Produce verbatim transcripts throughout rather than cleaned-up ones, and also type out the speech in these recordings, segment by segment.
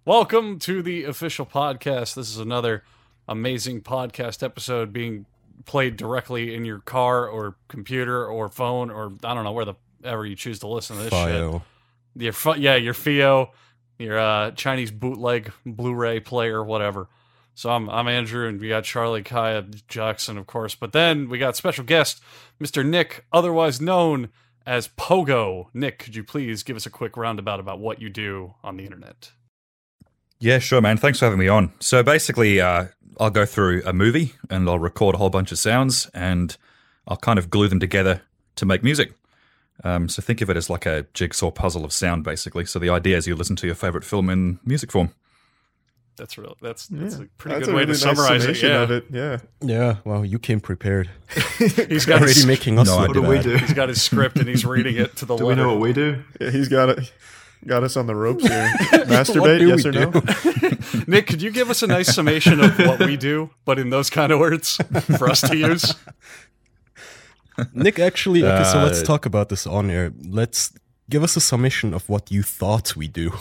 Welcome to the official podcast. This is another amazing podcast episode being played directly in your car or computer or phone or I don't know where the ever you choose to listen to this Fio. shit. Your F- yeah, your F I O, your uh, Chinese bootleg Blu-ray player, whatever. So I'm I'm Andrew, and we got Charlie, Kaya, Jackson, of course. But then we got special guest, Mister Nick, otherwise known as Pogo. Nick, could you please give us a quick roundabout about what you do on the internet? Yeah, sure, man. Thanks for having me on. So basically, uh, I'll go through a movie and I'll record a whole bunch of sounds and I'll kind of glue them together to make music. Um, so think of it as like a jigsaw puzzle of sound, basically. So the idea is you listen to your favorite film in music form. That's real. That's that's Yeah. a pretty That's good a way really to nice summarize it. summation Yeah. of it. Yeah. Yeah, well, you came prepared. He's got Already his, making us No, I look What do bad. we do? he's got his script and he's reading it to the Do we letter. know what we do? Yeah, he's got it. Got us on the ropes here. Masturbate, What do yes we or do? no? Nick, could you give us a nice summation of what we do, but in those kind of words for us to use? Nick, actually, okay, so let's Uh, talk about this on air. Let's give us a summation of what you thought we do.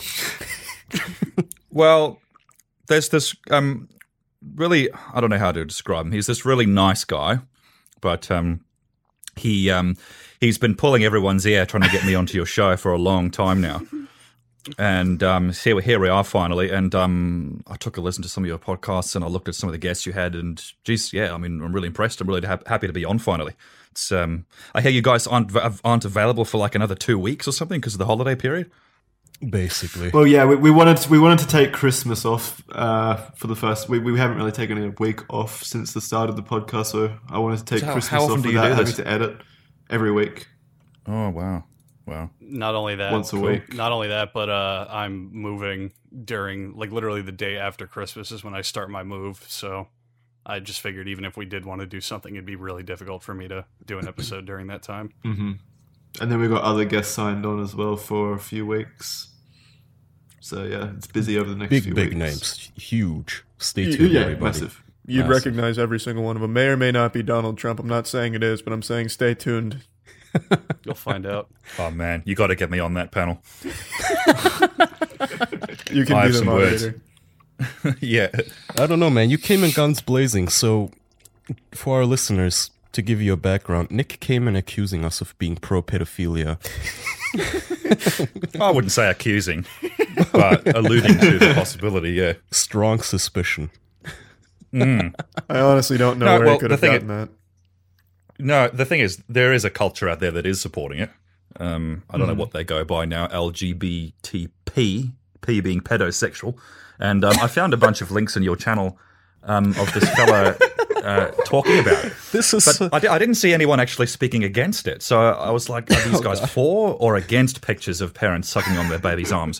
Well, there's this um, really, I don't know how to describe him. He's this really nice guy, but um, he um, he's been pulling everyone's ear trying to get me onto your show for a long time now. And um, here, here we are finally. And um, I took a listen to some of your podcasts and I looked at some of the guests you had. And geez, yeah, I mean, I'm really impressed. I'm really ha- happy to be on finally. It's um, I hear you guys aren't aren't available for like another two weeks or something because of the holiday period. Basically. Well, yeah, we, we wanted to, we wanted to take Christmas off uh, for the first. We, we haven't really taken a week off since the start of the podcast, so I wanted to take So how- Christmas how often off do you without do having this? to edit every week. Oh wow, wow. Not only that, Once a week. Not only that, but uh, I'm moving during, like, literally the day after Christmas is when I start my move. So I just figured even if we did want to do something, it'd be really difficult for me to do an episode during that time. Mm-hmm. And then we got other guests signed on as well for a few weeks. So yeah, it's busy over the next Big, few big weeks. names. Huge. Stay Y- tuned, yeah, everybody. massive. You'd Massive. recognize every single one of them. May or may not be Donald Trump. I'm not saying it is, but I'm saying stay tuned. You'll find out. Oh man, you got to get me on that panel. You can I be have the some words. moderator. Yeah. I don't know, man. You came in guns blazing. So, for our listeners, to give you a background, Nick came in accusing us of being pro-pedophilia. I wouldn't say accusing, but alluding to the possibility, yeah. Strong suspicion. I honestly don't know No, where well, he could the have thing gotten that. No, the thing is, there is a culture out there that is supporting it. Um, I don't know what they go by now, L G B T P, P being pedosexual. And um, I found a bunch of links in your channel um, of this fella uh, talking about it. This is... But I, di- I didn't see anyone actually speaking against it. So I was like, are these guys for or against pictures of parents sucking on their baby's arms?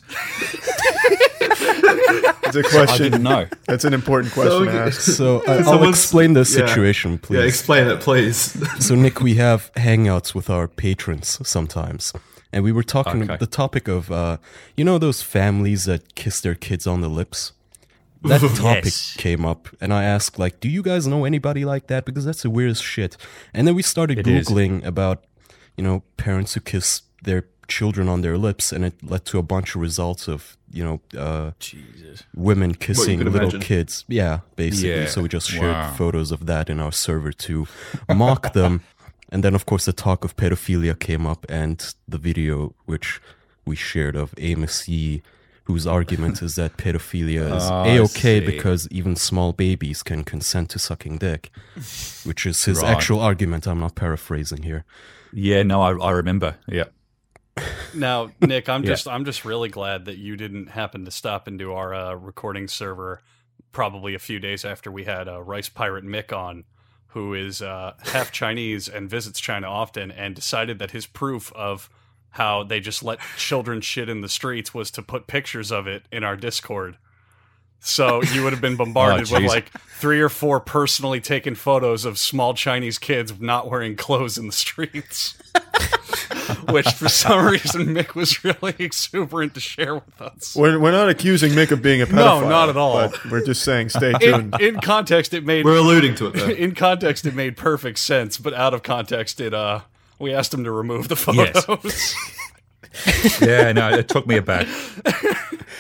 It's a I question. didn't know. That's an important question to So- ask. So, I- I'll Someone's- explain the yeah. situation, please. Yeah, explain it, please. So, Nick, we have hangouts with our patrons sometimes. And we were talking Okay. the topic of, uh, you know, those families that kiss their kids on the lips? That topic Yes. came up. And I asked, like, do you guys know anybody like that? Because that's the weirdest shit. And then we started It is. Googling about, you know, parents who kiss their children on their lips. And it led to a bunch of results of, you know, uh, Jesus. women kissing could little imagine. kids. Yeah, basically. Yeah. So we just shared Wow. photos of that in our server to mock them. And then, of course, the talk of pedophilia came up, and the video which we shared of Amos Yee, whose argument is that pedophilia is Oh, I a-okay see. because even small babies can consent to sucking dick, which is his Right. actual argument. I'm not paraphrasing here. Yeah, no, I, I remember. Yeah. Now, Nick, I'm Yeah. just I'm just really glad that you didn't happen to stop into our uh, recording server probably a few days after we had uh, Rice Pirate Mick on, who is uh, half Chinese and visits China often, and decided that his proof of how they just let children shit in the streets was to put pictures of it in our Discord. So you would have been bombarded Oh, with jeez. like three or four personally taken photos of small Chinese kids not wearing clothes in the streets. Which for some reason Mick was really exuberant to share with us. We're, we're not accusing Mick of being a No, pedophile. not at all. But we're just saying stay In, tuned. in context, it made We're alluding to it, though. in context it made perfect sense, but out of context, it uh, we asked him to remove the Yes. photos. Yeah, no, it took me aback.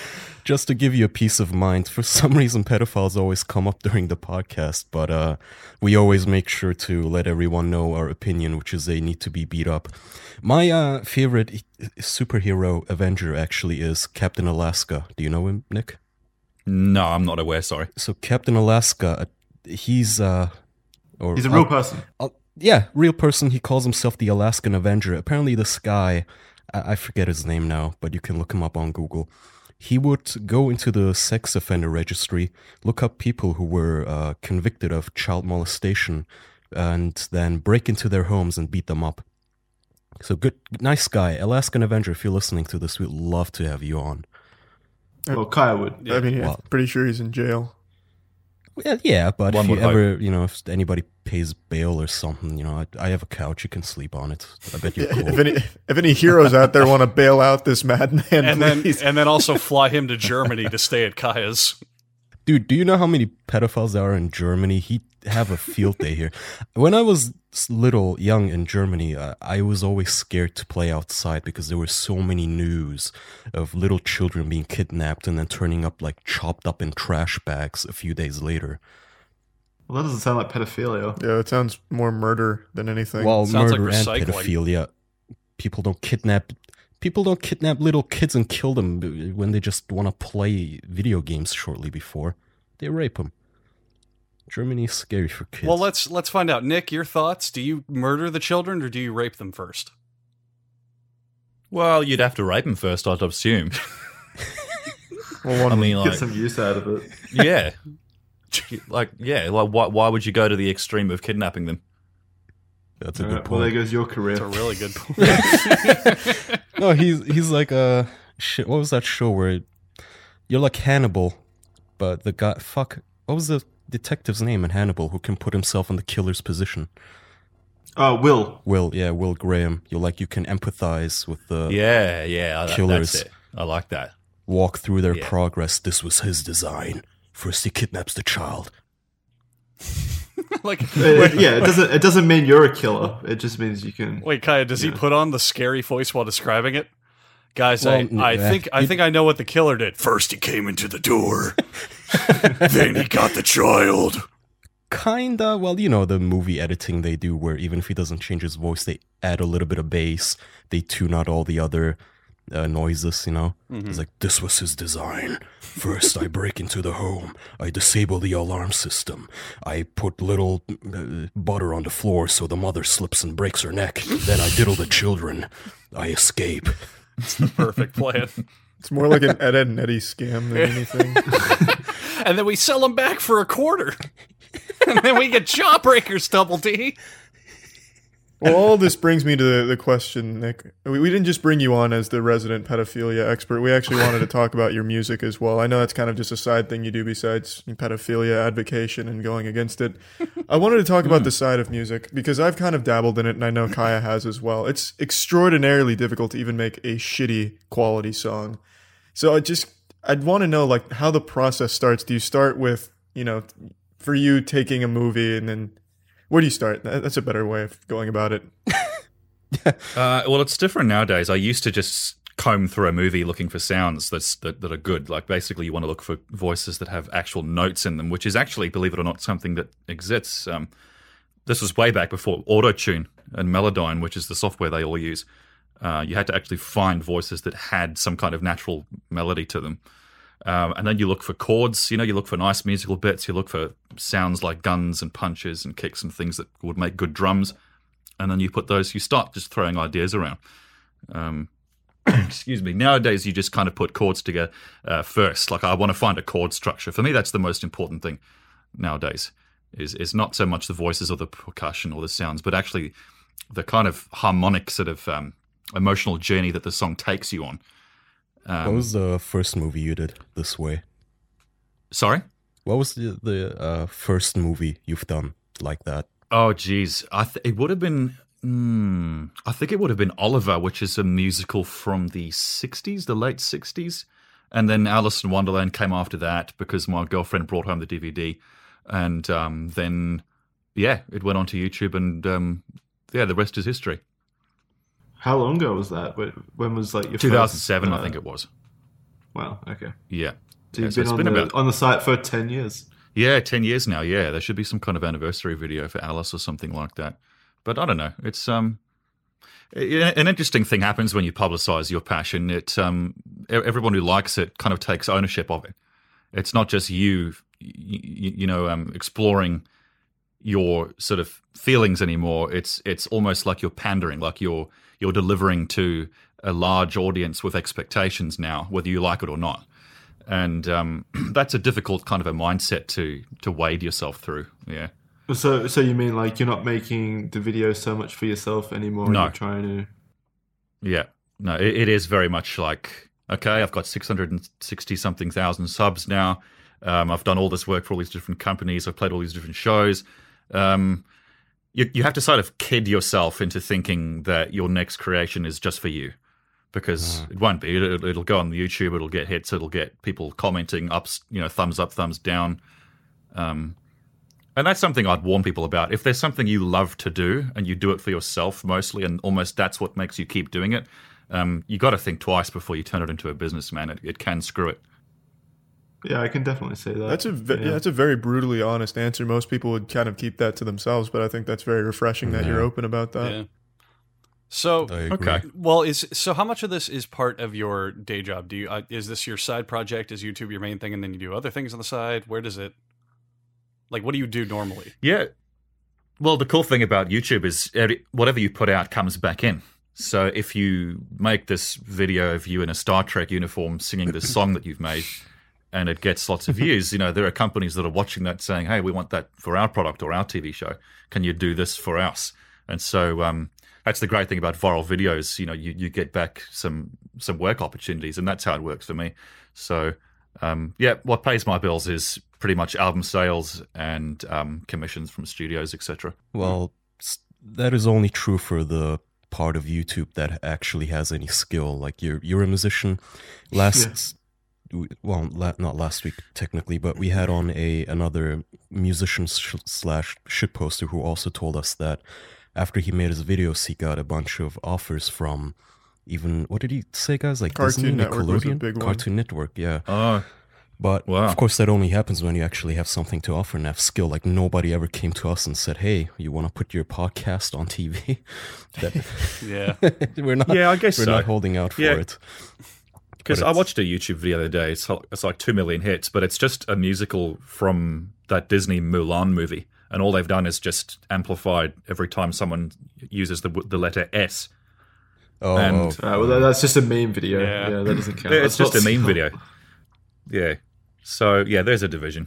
Just to give you a peace of mind, for some reason pedophiles always come up during the podcast, but uh, we always make sure to let everyone know our opinion, which is they need to be beat up. My uh, favorite superhero Avenger actually is Captain Alaska. Do you know him, Nick? No, I'm not aware, sorry. So Captain Alaska, he's... Uh, or, He's a real uh, person. uh, yeah, real person. He calls himself the Alaskan Avenger. Apparently this guy, I, I forget his name now, but you can look him up on Google. He would go into the sex offender registry, look up people who were uh, convicted of child molestation, and then break into their homes and beat them up. So good, nice guy. Alaskan Avenger, if you're listening to this, we'd love to have you on. Well, Kaya would. I mean, Well- I'm pretty sure he's in jail. Yeah, yeah, but One if you would hope. ever, you know, if anybody pays bail or something, you know, I, I have a couch, you can sleep on it. I bet you're cool. If any if any heroes out there want to bail out this madman, And then please. and then also fly him to Germany to stay at Kaya's. Dude, do you know how many pedophiles there are in Germany? He'd have a field day here. When I was little, young in Germany, uh, I was always scared to play outside because there were so many news of little children being kidnapped and then turning up like chopped up in trash bags a few days later. Well, that doesn't sound like pedophilia. Yeah, it sounds more murder than anything. Well, Sounds like murder and recycling. pedophilia. People don't kidnap. People don't kidnap little kids and kill them when they just want to play video games shortly before. They rape them. Germany is scary for kids. Well, let's let's find out. Nick, your thoughts? Do you murder the children or do you rape them first? Well, you'd have to rape him first, I'd assume. well, one I mean, Get like, some use out of it. yeah. Like, yeah, like, why, why would you go to the extreme of kidnapping them? That's a All good right, well, there point. goes your career. That's a really good point. No, he's he's like a shit. What was that show where you're like Hannibal, but the guy fuck. What was the detective's name in Hannibal who can put himself in the killer's position? Oh, Will. Will, yeah, Will Graham. You're like you can empathize with the Yeah, yeah, that, Killers. that's it. I like that. walk through their Yeah. progress. This was his design. First, he kidnaps the child. like, Uh, wait, yeah, it doesn't. It doesn't mean you're a killer. It just means you can. wait, Kaya, does he Yeah. put on the scary voice while describing it? Guys, Well, I, n- I yeah. think I You- think I know what the killer did. First, he came into the door, then he got the child. Kinda. Well, you know the movie editing they do, where even if he doesn't change his voice, they add a little bit of bass. They tune out all the other uh, noises. You know, it's like this was his design. First, I break into the home. I disable the alarm system. I put little uh, butter on the floor so the mother slips and breaks her neck. Then I diddle the children. I escape. Perfect plan. It's more like an Ed, Ed and Eddie scam than anything. And then we sell them back for a quarter. And then we get Jawbreakers, Double D. Well, all this brings me to the, the question, Nick. We, we didn't just bring you on as the resident pedophilia expert. We actually wanted to talk about your music as well. I know that's kind of just a side thing you do besides pedophilia advocation and going against it. I wanted to talk about the side of music because I've kind of dabbled in it, and I know Kaya has as well. It's extraordinarily difficult to even make a shitty quality song. So I just, I'd want to know like how the process starts. Do you start with, you know, for you taking a movie and then where do you start? That- That's a better way of going about it. Uh, well, it's different nowadays. I used to just comb through a movie looking for sounds that's, that, that are good. Like, basically, you want to look for voices that have actual notes in them, which is actually, believe it or not, something that exists. Um, this was way back before Auto-Tune and Melodyne, which is the software they all use. Uh, you had to actually find voices that had some kind of natural melody to them. Um, and then you look for chords, you know, you look for nice musical bits, you look for sounds like guns and punches and kicks and things that would make good drums. And then you put those, you start just throwing ideas around. Um, excuse me. Nowadays, you just kind of put chords together uh, first. Like, I want to find a chord structure. For me, that's the most important thing nowadays, is, is not so much the voices or the percussion or the sounds, but actually the kind of harmonic sort of um, emotional journey that the song takes you on. Um, What was the first movie you did this way? Sorry? What was the, the uh, first movie you've done like that? Oh, geez. I th- it would have been... Hmm, I think it would have been Oliver, which is a musical from the sixties, the late sixties. And then Alice in Wonderland came after that because my girlfriend brought home the D V D. And um, then, yeah, it went onto YouTube and, um, yeah, the rest is history. How long ago was that? When, when was like your two thousand seven, first, uh, I think it was. Wow. Okay. Yeah. So Yeah, you've so been, it's on, been the, about on the site for ten years. yeah, ten years now. Yeah, there should be some kind of anniversary video for Alice or something like that. But I don't know. It's um, an interesting thing happens when you publicize your passion. It um, everyone who likes it kind of takes ownership of it. It's not just you, you, you know, um, exploring your sort of feelings anymore. It's it's almost like you're pandering, like you're you're delivering to a large audience with expectations now, whether you like it or not. And um, that's a difficult kind of a mindset to to wade yourself through. Yeah. So, so you mean like you're not making the video so much for yourself anymore? No. You're trying to. Yeah. No, it, it is very much like, okay, I've got six hundred sixty something thousand subs now. Um, I've done all this work for all these different companies. I've played all these different shows. Um, you you have to sort of kid yourself into thinking that your next creation is just for you. Because it won't be. It, it'll go on YouTube. It'll get hits. It'll get people commenting, ups, you know, thumbs up, thumbs down. Um, and that's something I'd warn people about. If there's something you love to do and you do it for yourself mostly, and almost that's what makes you keep doing it, um, you got to think twice before you turn it into a business, man. It, it can screw it. Yeah, I can definitely say that. That's a ve- yeah. yeah, that's a very brutally honest answer. Most people would kind of keep that to themselves, but I think that's very refreshing that you're open about that. Yeah. So I agree. Okay. well, is so how much of this is part of your day job? Do you uh, is this your side project? Is YouTube your main thing, and then you do other things on the side? Where does it? Like, what do you do normally? Yeah. Well, the cool thing about YouTube is every- whatever you put out comes back in. So if you make this video of you in a Star Trek uniform singing this song that you've made, and it gets lots of views, you know, there are companies that are watching that saying, hey, we want that for our product or our T V show. Can you do this for us? And so um, that's the great thing about viral videos. You know, you, you get back some some work opportunities, and that's how it works for me. So, um, yeah, what pays my bills is pretty much album sales and um, commissions from studios, et cetera. Well, s- that is only true for the part of YouTube that actually has any skill. Like you're you're a musician. Last, w well, la not last week technically, but we had on a another musician sh slash shit poster who also told us that after he made his videos, he got a bunch of offers from even what did he say, guys? Like Cartoon Disney, Network was a Nickelodeon, big one. Cartoon Network, yeah. Oh, But Wow. of course, that only happens when you actually have something to offer and have skill. Like nobody ever came to us and said, "Hey, you want to put your podcast on T V?" That Yeah. we're not. Yeah, I guess we're so. not holding out for Yeah. it. because But I it's- watched a YouTube video the other day. It's, it's like two million hits, but it's just a musical from that Disney Mulan movie. And all they've done is just amplified every time someone uses the the letter S. Oh, And- oh, Uh, well, that- that's just a meme video. Yeah. Yeah, that doesn't count. Yeah, it's That's just a not meme skill. video. Yeah. So, yeah, there's a division.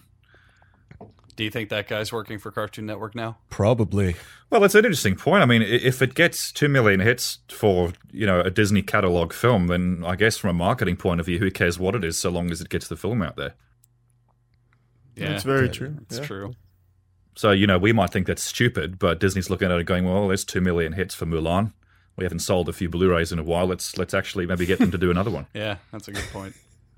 Do you think that guy's working for Cartoon Network now? probably. Well, it's an interesting point. I mean, i- if it gets two million hits for, you know, a Disney catalog film, then I guess from a marketing point of view, who cares what it is so long as it gets the film out there? Yeah, That's very true. It's Yeah. true. So, you know, we might think that's stupid, but Disney's looking at it going, well, there's two million hits for Mulan. We haven't sold a few Blu-rays in a while. Let's let's actually maybe get them to do another one. Yeah, that's a good point.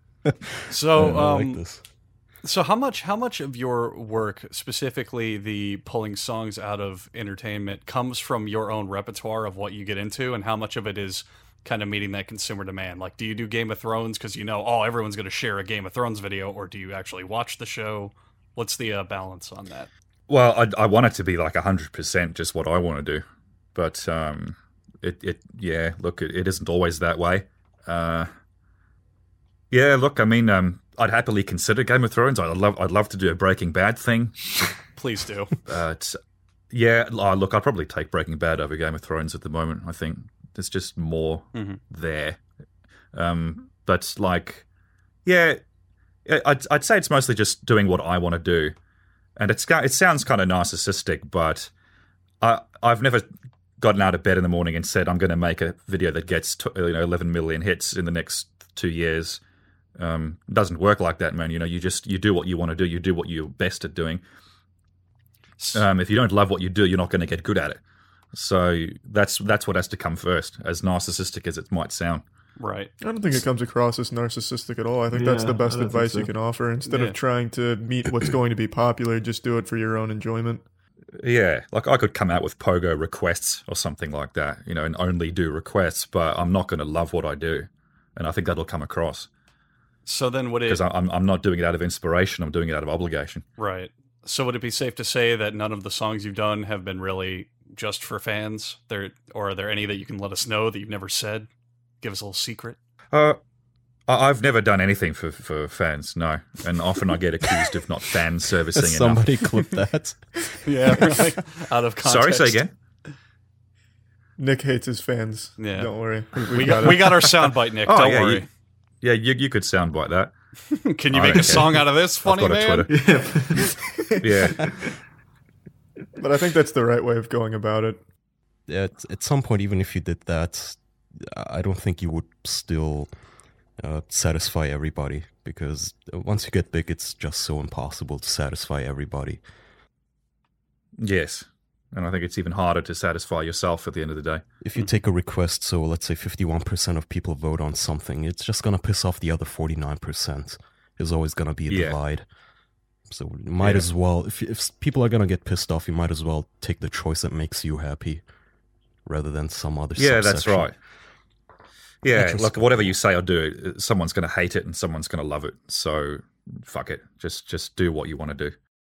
So, I um, like this. so how much how much of your work, specifically the pulling songs out of entertainment, comes from your own repertoire of what you get into, and how much of it is kind of meeting that consumer demand? Like, do you do Game of Thrones because you know, oh, everyone's going to share a Game of Thrones video, or do you actually watch the show? What's the uh, balance on that? Well, I, I want it to be like one hundred percent just what I want to do. But, um, it, it yeah, look, it, it isn't always that way. Uh, yeah, look, I mean, um, I'd happily consider Game of Thrones. I'd love, I'd love to do a Breaking Bad thing. Please do. But, yeah, oh, look, I'd probably take Breaking Bad over Game of Thrones at the moment. I think there's just more Mhm. there. Um, but, like, yeah, I'd, I'd say it's mostly just doing what I want to do. And it's it sounds kind of narcissistic, but I I've never gotten out of bed in the morning and said I'm going to make a video that gets to, you know eleven million hits in the next two years. Um, it doesn't work like that, man. You know, you just you do what you want to do. You do what you're best at doing. Um, if you don't love what you do, you're not going to get good at it. So that's that's what has to come first, as narcissistic as it might sound. Right. I don't think it comes across as narcissistic at all. I think that's Yeah, the best I don't advice think you so. can offer. Instead Yeah. of trying to meet what's going to be popular, just do it for your own enjoyment. Yeah, like I could come out with Pogo requests or something like that, you know, and only do requests, but I'm not going to love what I do. And I think that'll come across. So then would it... Because I'm, I'm not doing it out of inspiration. I'm doing it out of obligation. Right. So would it be safe to say that none of the songs you've done have been really just for fans? There, or are there any that you can let us know that you've never said? Give us a little secret. Uh, I- I've never done anything for, for fans, no. And often I get accused of not fan servicing enough. Somebody clip that. Yeah, right. Out of context. Sorry, say again? Nick hates his fans. Yeah. Don't worry. We got, we got our soundbite, Nick. Oh, Don't yeah, worry. You, yeah, you, you could soundbite that. Can you I make don't a care. song out of this, funny I've got a man? Twitter. Yeah. But I think that's the right way of going about it. At, at some point, even if you did that, I don't think you would still uh, satisfy everybody, because once you get big, it's just so impossible to satisfy everybody. Yes. And I think it's even harder to satisfy yourself at the end of the day. If you take a request, so let's say fifty-one percent of people vote on something, it's just going to piss off the other forty-nine percent. There's always going to be a Yeah. divide. So you might Yeah. as well, if, if people are going to get pissed off, you might as well take the choice that makes you happy rather than some other Yeah, that's subsection. right. Yeah, Interesting. look, whatever you say or do, someone's going to hate it and someone's going to love it. So fuck it. Just just do what you want to do.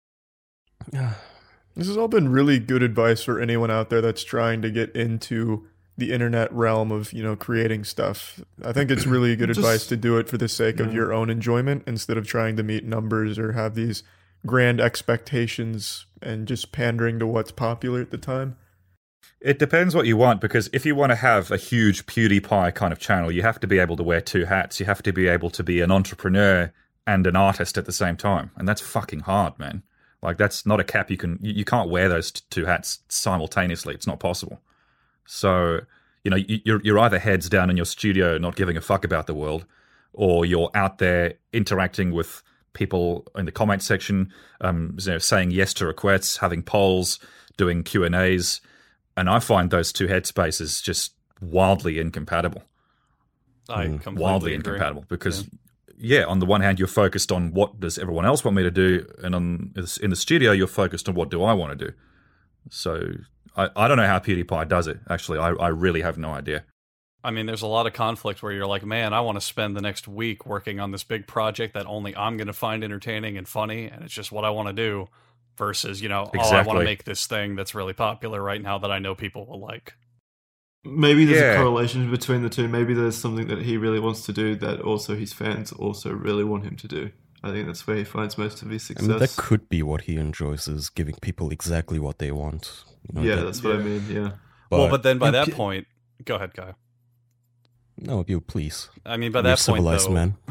This has all been really good advice for anyone out there that's trying to get into the internet realm of, you know, creating stuff. I think it's really good Just- advice to do it for the sake of yeah. your own enjoyment instead of trying to meet numbers or have these grand expectations and just pandering to what's popular at the time. It depends what you want, because if you want to have a huge PewDiePie kind of channel, you have to be able to wear two hats. You have to be able to be an entrepreneur and an artist at the same time. And that's fucking hard, man. Like, that's not a cap you can, you you can't wear those t- two hats simultaneously. It's not possible. So, you know, you- you're, you're either heads down in your studio not giving a fuck about the world, or you're out there interacting with people in the comment section, um, you know, saying yes to requests, having polls, doing Q and A's. And I find those two headspaces just wildly incompatible. I Mm, completely Wildly agree. incompatible. Because, yeah. on the one hand, you're focused on what does everyone else want me to do, and on in the studio, you're focused on what do I want to do. So I, I don't know how PewDiePie does it, actually. I, I really have no idea. I mean, there's a lot of conflict where you're like, man, I want to spend the next week working on this big project that only I'm going to find entertaining and funny, and it's just what I want to do, versus, you know, oh, I want Exactly. to make this thing that's really popular right now that I know people will like. Maybe there's Yeah. a correlation between the two. Maybe there's something that he really wants to do that also his fans also really want him to do. I think that's where he finds most of his I success. mean, that could be what he enjoys, is giving people exactly what they want. You know, yeah, that- that's what I mean. Yeah. well, but then by you that pe- point, go ahead, Guy. No, you please. I mean, by You're that point, civilized though, man.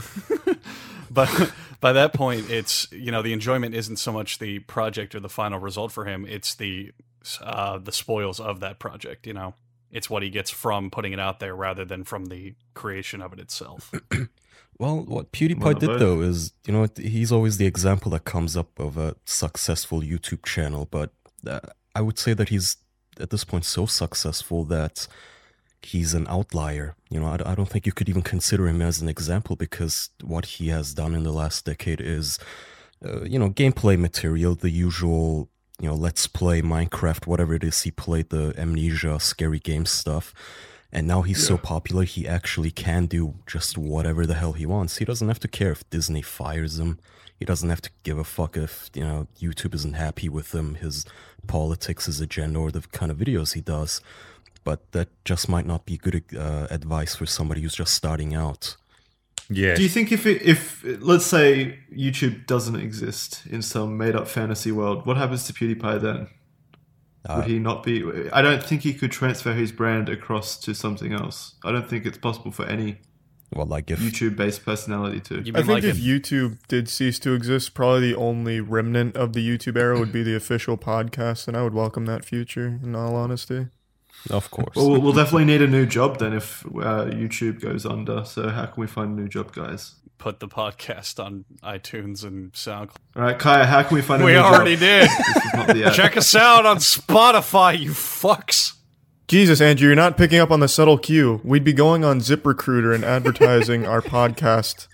but by that point, it's, you know, the enjoyment isn't so much the project or the final result for him; it's the uh, the spoils of that project. You know, it's what he gets from putting it out there rather than from the creation of it itself. Well, what PewDiePie Well, did both. though is, you know, he's always the example that comes up of a successful YouTube channel, but uh, I would say that he's at this point so successful that he's an outlier. You know, I, I don't think you could even consider him as an example, because what he has done in the last decade is, uh, you know, gameplay material, the usual, you know, let's play Minecraft, whatever it is he played, the Amnesia, scary game stuff. And now he's so popular, he actually can do just whatever the hell he wants. He doesn't have to care if Disney fires him. He doesn't have to give a fuck if, you know, YouTube isn't happy with him, his politics, his agenda, or the kind of videos he does. But that just might not be good uh, advice for somebody who's just starting out. Yeah. Do you think if it, if let's say YouTube doesn't exist in some made up fantasy world, what happens to PewDiePie then? Uh, Would he not be? I don't think he could transfer his brand across to something else. I don't think it's possible for any Well, like if YouTube-based personality to. You I mean think like if if- YouTube did cease to exist, probably the only remnant of the YouTube era would be the official podcast, and I would welcome that future, in all honesty. of course. Well, we'll definitely need a new job then if uh, YouTube goes under. So how can we find a new job, guys? put the podcast on iTunes and SoundCloud. All right, Kaya, how can we find a We new already job? did. This is not the ad. Check us out on Spotify, you fucks. Jesus, Andrew, you're not picking up on the subtle cue. We'd be going on ZipRecruiter and advertising our podcast.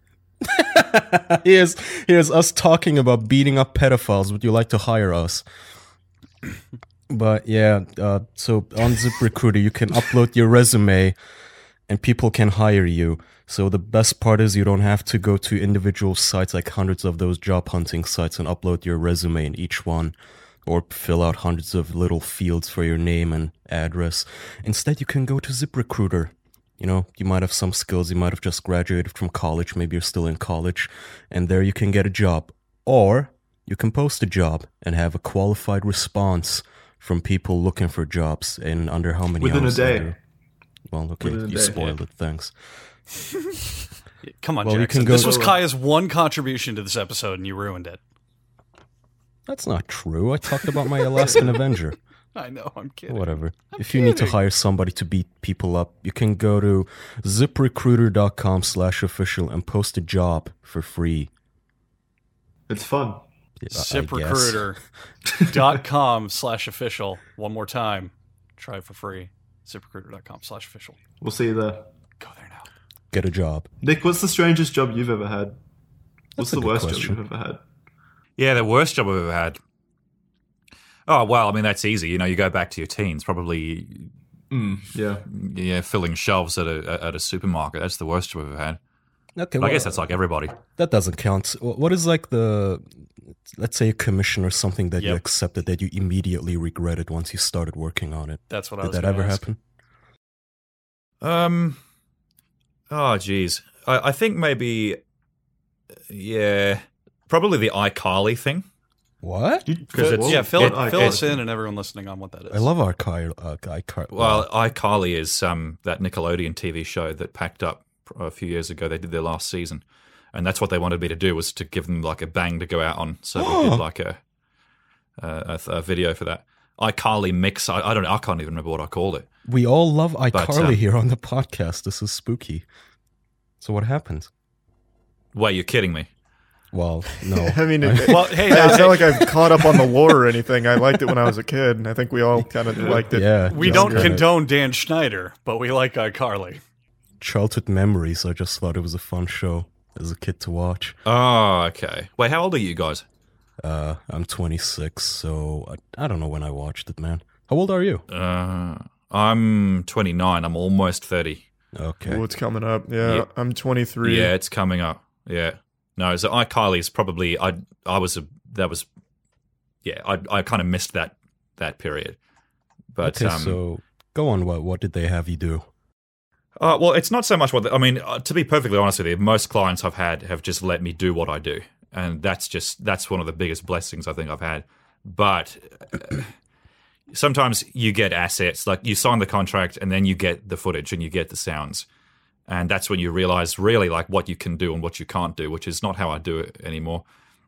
here's here's us talking about beating up pedophiles. Would you like to hire us? But yeah, uh, so on ZipRecruiter you can upload your resume, and people can hire you. So the best part is you don't have to go to individual sites like hundreds of those job hunting sites and upload your resume in each one, or fill out hundreds of little fields for your name and address. Instead, you can go to ZipRecruiter. You know, you might have some skills, you might have just graduated from college, maybe you're still in college, and there you can get a job. Or you can post a job and have a qualified response from people looking for jobs in under how many Within a hours? day. Under? Well, okay, Within a you day, spoiled it, thanks. Come on, Well, you Jackson. can go- This was Kaya's one contribution to this episode, and you ruined it. That's not true. I talked about my Alaskan Avenger. I know, I'm kidding. Whatever. If you need to hire somebody to beat people up, you can go to ziprecruiter.com slash official and post a job for free. It's fun. Yeah, I guess. ZipRecruiter.com slash official. One more time. Try it for free. ZipRecruiter.com slash official. We'll see you there. Go there now. Get a job. Nick, what's the strangest job you've ever had? What's That's a the good worst question. job you've ever had? Yeah, the worst job I've ever had. Oh, well, I mean, that's easy. You know, you go back to your teens, probably, Mm, yeah. yeah, filling shelves at a at a supermarket. That's the worst job I've ever had. Okay, But well, I guess that's like everybody. that doesn't count. Wh- What is like the, let's say a commission or something that you Yep. accepted that you immediately regretted once you started working on it? That's what I Did was that gonna ever ask. happen? Um, oh, geez. I, I think maybe, yeah, probably the iCarly thing. What? Because it's- Yeah, fill, it- it, fill it- us in and everyone listening on what that is. I love our car. Uh, guy car. Well, iCarly is um, that Nickelodeon T V show that packed up a few years ago. They did their last season, and that's what they wanted me to do, was to give them like a bang to go out on. So we did like a a, a video for that iCarly mix. I, I don't know. I can't even remember what I called it. we all love iCarly um, here on the podcast. This is spooky. So what happened? Wait, you're kidding me? Well, no. I mean, it, Well, hey, it's now, not like I've caught up on the lore or anything. I liked it when I was a kid, and I think we all kind of liked it. Yeah. we just don't got it. condone Dan Schneider, but we like iCarly. Childhood memories. I just thought it was a fun show as a kid to watch. Oh, okay. Wait, how old are you guys? Uh, I'm twenty-six, so I, I don't know when I watched it, man. How old are you? Uh, I'm twenty-nine. I'm almost thirty. Okay. Ooh, it's coming up. Yeah, Yeah. I'm twenty-three. Yeah, it's coming up. Yeah. No, so iCarly is probably I I was a that was yeah, I I kind of missed that that period. But okay, um so go on. What what did they have you do? uh, well, it's not so much what the, I mean, uh, to be perfectly honest with you, most clients I've had have just let me do what I do. And that's just that's one of the biggest blessings I think I've had. But uh, sometimes you get assets, like you sign the contract and then you get the footage and you get the sounds. And that's when you realize really like what you can do and what you can't do, which is not how I do it anymore.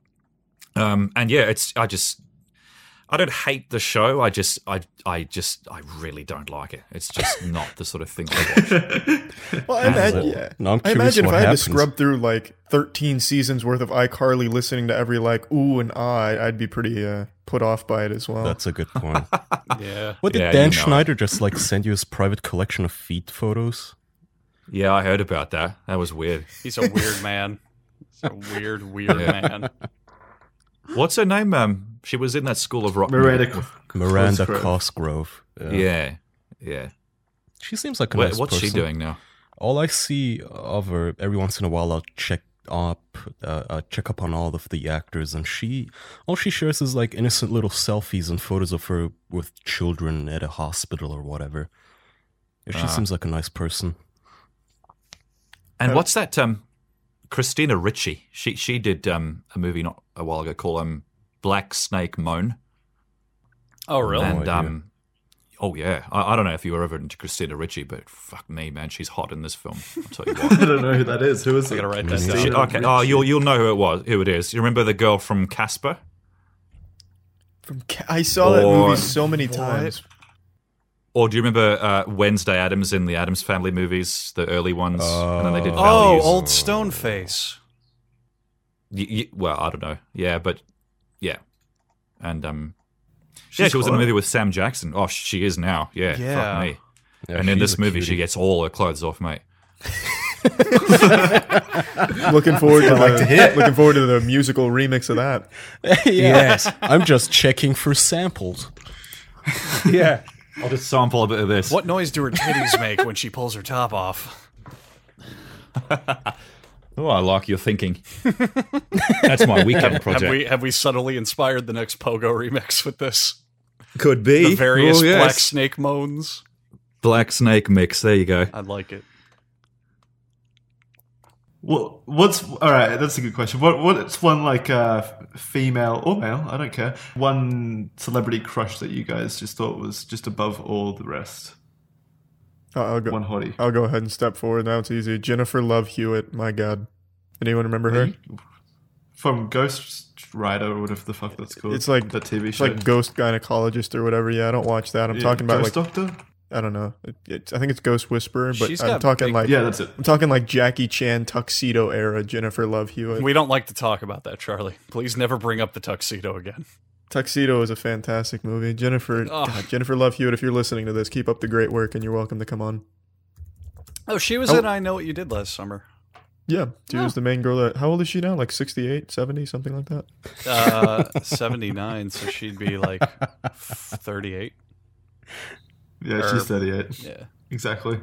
Um, and yeah, it's I just I don't hate the show. I just I I just I really don't like it. It's just not the sort of thing I watch. Well, I That's imagine, all. yeah. No, I'm I curious imagine if what I had happens. to scrub through like thirteen seasons worth of iCarly, listening to every like ooh and ah, I'd be pretty uh, put off by it as well. That's a good point. Yeah. What did Yeah, Dan you know. Schneider just like send you his private collection of feet photos? Yeah, I heard about that. That was weird. He's a weird man. He's a weird, weird Yeah. man. What's her name? Um, she was in that School of Rock. Miranda movie. Miranda Cosgrove. Cosgrove. Yeah. Yeah, yeah. She seems like a Wait, nice what's she person. doing now? All I see of her every once in a while, I'll check up, uh, uh, check up on all of the actors, and she, all she shares is like innocent little selfies and photos of her with children at a hospital or whatever. Yeah, she Ah. seems like a nice person. And what's that? Um, Christina Ricci. She she did um a movie not a while ago called um Black Snake Moan. Oh, really? No and idea. um, oh yeah, I, I don't know if you were ever into Christina Ricci, but fuck me, man, she's hot in this film. I'll tell you what. I don't know who that is. Who is I it? gotta write that Mm. down. She- okay, oh, you'll you'll know who it was, who it is. You remember the girl from Casper? From Ca- I saw that Or- movie so many times. Or do you remember uh, Wednesday Addams in the Addams Family movies, the early ones? and then they did Oh. Oh, Values. old Stoneface. Y- y- well, I don't know. Yeah, but yeah, and um, yeah, She's she was in a hot. movie with Sam Jackson. Oh, she is now. Yeah, Yeah. fuck me. Yeah, and in she's this a movie, cutie. she gets all her clothes off, mate. Looking forward to, the, looking forward to the musical remix of that. Yes, I'm just checking for samples. Yeah, I'll just sample a bit of this. What noise do her titties make when she pulls her top off? Oh, I like your thinking. That's my weekend project. Have we have we subtly inspired the next Pogo remix with this? Could be. The various Oh, yes. Black Snake moans. Black Snake mix. There you go. I like it. What what's all right? That's a good question. What what's one like uh, female or male? I don't care. One celebrity crush that you guys just thought was just above all the rest. Uh, I'll go. One hottie. I'll go ahead and step forward. Now it's easy. Jennifer Love Hewitt. My God. Anyone remember her? From Ghost Rider or whatever the fuck that's called. It's like that T V It's show. like Ghost Gynecologist or whatever. Yeah, I don't watch that. I'm Yeah, talking about Ghost like Doctor. I don't know. It, it's, I think it's Ghost Whisperer, but She's I'm got talking big- like Yeah, that's it. I'm talking like Jackie Chan tuxedo era Jennifer Love Hewitt. We don't like to talk about that, Charlie. Please never bring up the tuxedo again. Tuxedo is a fantastic movie. Jennifer Oh. God, Jennifer Love Hewitt, if you're listening to this, keep up the great work and you're welcome to come on. Oh, she was Oh. in I Know What You Did Last Summer. Yeah, she was the main girl. That, how old is she now? Like sixty-eight, seventy, something like that? Uh, seventy-nine, so she'd be like thirty-eight. Yeah, Or- she's thirty-eight. Yeah. Exactly.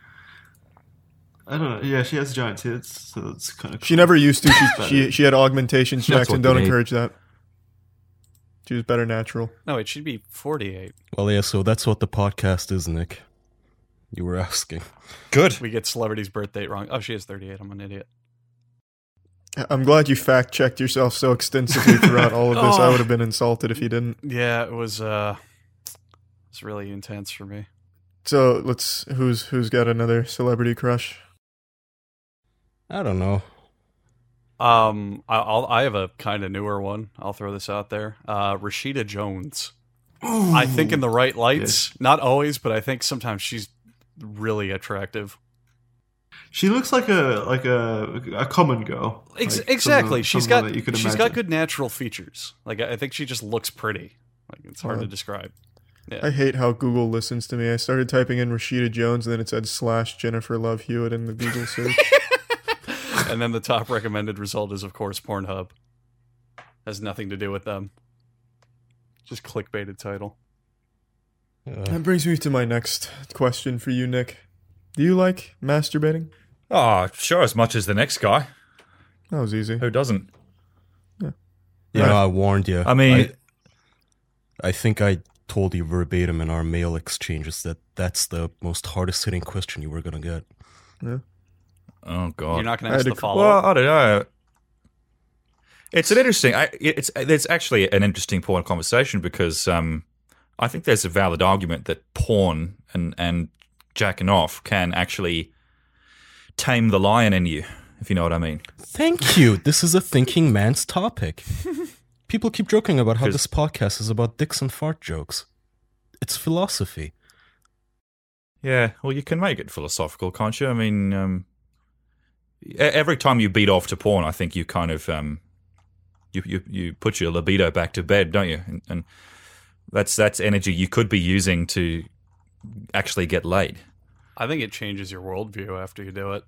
I don't know. Yeah, she has giant tits, so that's kind of. She never used to. She she, she had augmentations, That's Jackson. what Don't they need. encourage that. She was better natural. No, wait, she'd be forty-eight. Well, yeah, so that's what the podcast is, Nick. You were asking. Good. We get celebrity's birth date wrong. Oh, she is thirty-eight. I'm an idiot. I'm glad you fact checked yourself so extensively throughout all of this. I Oh. would have been insulted if you didn't. Yeah, it was uh it's really intense for me. So let's who's who's got another celebrity crush? I don't know. Um I I'll I have a kind of newer one. I'll throw this out there. Uh Rashida Jones. I think in the right lights, not always, but I think sometimes she's really attractive. She looks like a like a a common girl. Ex- Like exactly. someone- She's someone got that you could she's got imagine. good natural features. Like I I think she just looks pretty. Like it's hard Uh, to describe. Yeah. I hate how Google listens to me. I started typing in Rashida Jones and then it said slash Jennifer Love Hewitt in the Google search. And then the top recommended result is, of course, Pornhub. Has nothing to do with them. Just clickbaited title. Uh, That brings me to my next question for you, Nick. Do you like masturbating? Oh, sure, as much as the next guy. That was easy. Who doesn't? you know, I warned you. I mean, I, I think I told you verbatim in our mail exchanges that that's the most hardest hitting question you were going to get. oh god. You're not going I to ask had the to- follow Well, up? I don't know. It's an interesting. I, it's there's actually an interesting point of conversation because um, I think there's a valid argument that porn and and jacking off can actually tame the lion in you, if you know what I mean. Thank you. This is a thinking man's topic. People keep joking about how 'Cause- this podcast is about dicks and fart jokes. It's philosophy. Yeah, well, you can make it philosophical, can't you? I mean, um, e- every time you beat off to porn, I think you kind of um, you, you you put your libido back to bed, don't you? And, and that's that's energy you could be using to actually get laid. I think it changes your worldview after you do it.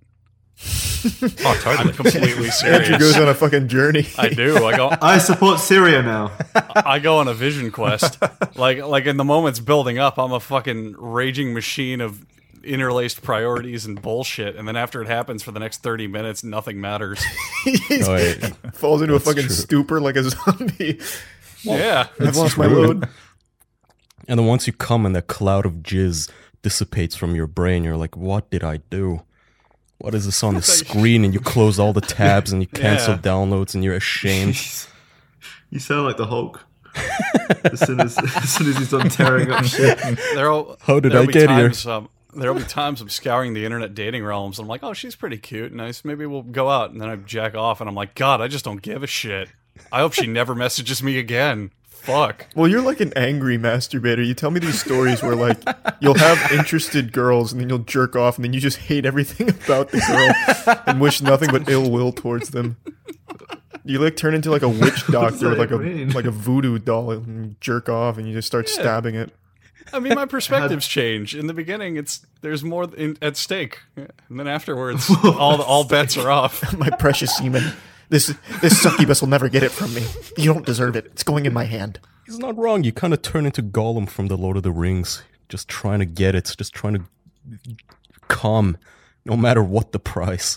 Oh, totally. I'm completely Andrew serious. goes on a fucking journey. I do. I go. I support Syria now. I go on a vision quest. Like, like in the moments building up, I'm a fucking raging machine of interlaced priorities and bullshit. And then after it happens for the next thirty minutes, nothing matters. He Oh, wait. falls into a That's fucking true. stupor like a zombie. Yeah. I've It's lost my true. load. And then once you come and that cloud of jizz dissipates from your brain, you're like, what did I do? What is this on the screen? And you close all the tabs and you cancel Yeah. downloads and you're ashamed. You sound like the Hulk. as, soon as, as soon as he's done tearing up shit. There'll, How did there'll I be get here? times, Um, there'll be times I'm scouring the internet dating realms. And I'm like, oh, she's pretty cute. Nice. Maybe we'll go out. And then I jack off and I'm like, God, I just don't give a shit. I hope she never messages me again. Fuck. Well, you're like an angry masturbator. You tell me these stories where, like, you'll have interested girls and then you'll jerk off and then you just hate everything about the girl and wish nothing but ill will towards them. You, like, turn into, like, a witch doctor with, like, a mean? like a voodoo doll and jerk off and you just start stabbing it. I mean, my perspectives change. In the beginning, it's there's more in, at stake, and then afterwards, all the, all bets are off. My precious semen. This, this succubus will never get it from me. You don't deserve it. It's going in my hand. He's not wrong. You kind of turn into Gollum from the Lord of the Rings. Just trying to get it. Just trying to come no matter what the price.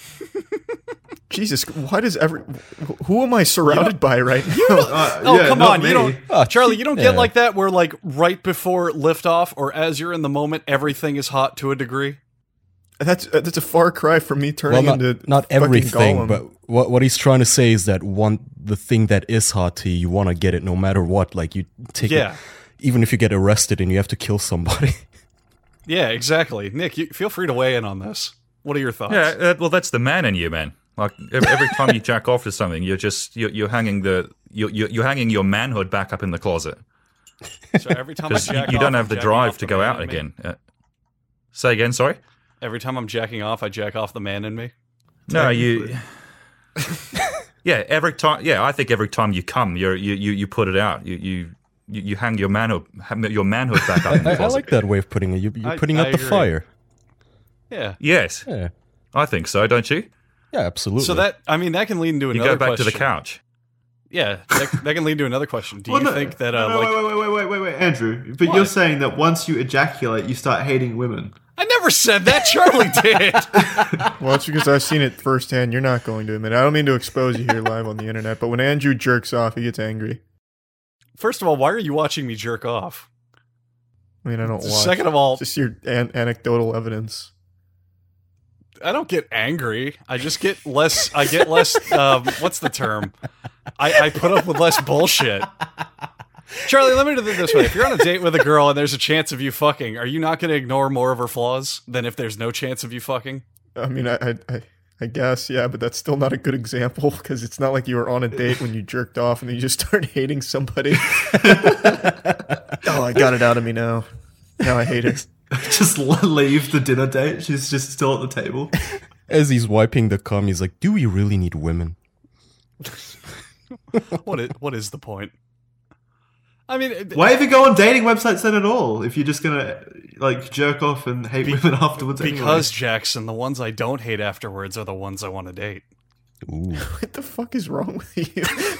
Jesus, why does every... Who am I surrounded by right now? Uh, Oh, yeah, come not on. me. You don't, Ah, Charlie, you don't yeah. get like that where, like, right before liftoff or as you're in the moment, everything is hot to a degree? That's uh, that's a far cry from me Well, turning not, into not fucking everything, Gollum. but what what he's trying to say is that one the thing that is hot to you, you want to get it no matter what. Like you take Yeah. it, even if you get arrested and you have to kill somebody. Yeah, exactly. Nick, you, feel free to weigh in on this. What are your thoughts? Yeah, uh, well, that's the man in you, man. Like every, every time you jack off to something, you're just you're, you're hanging the you're, you're you're hanging your manhood back up in the closet So every time I because you, jack you off, don't I'm have the jacking drive off to the go man out in me. again. Uh, say again, sorry. Every time I'm jacking off, I jack off the man in me. No, you. Yeah, every time. Yeah, I think every time you come, you're, you you you put it out. You you you you hang your manhood your manhood back up in the I, I closet. like that way of putting it. You, you're I- putting I out the agree. fire. Yeah. Yes, Yeah, I think so. Don't you? yeah, absolutely. So that, I mean, that can lead into You another go back question. to the couch. Yeah, that, that can lead to another question. Do Well, you no, think that, no, uh, no, like, wait, wait, wait, wait, wait, wait, Andrew. But What? you're saying that once you ejaculate, you start hating women. I never said that. Charlie did. Well, it's because I've seen it firsthand. You're not going to admit it. I don't mean to expose you here live on the internet, but when Andrew jerks off, he gets angry. First of all, why are you watching me jerk off? I mean, I don't watch. Second of all, It's just your an- anecdotal evidence. I don't get angry. I just get less. I get less. Um, what's the term? I, I put up with less bullshit. Charlie, let me do it this way: if you're on a date with a girl and there's a chance of you fucking, are you not going to ignore more of her flaws than if there's no chance of you fucking? I mean, I, I, I, I guess, yeah, but that's still not a good example because it's not like you were on a date when you jerked off and then you just start hating somebody. Oh, I got it out of me now. Now I hate her. Just leave the dinner date. She's just still at the table. As he's wiping the cum, he's like, "Do we really need women?" What is what is the point? I mean, it- Why even go on dating websites then at all? If you're just gonna like jerk off and hate women afterwards, anyway? because Jackson, the ones I don't hate afterwards are the ones I want to date. Ooh. What the fuck is wrong with you?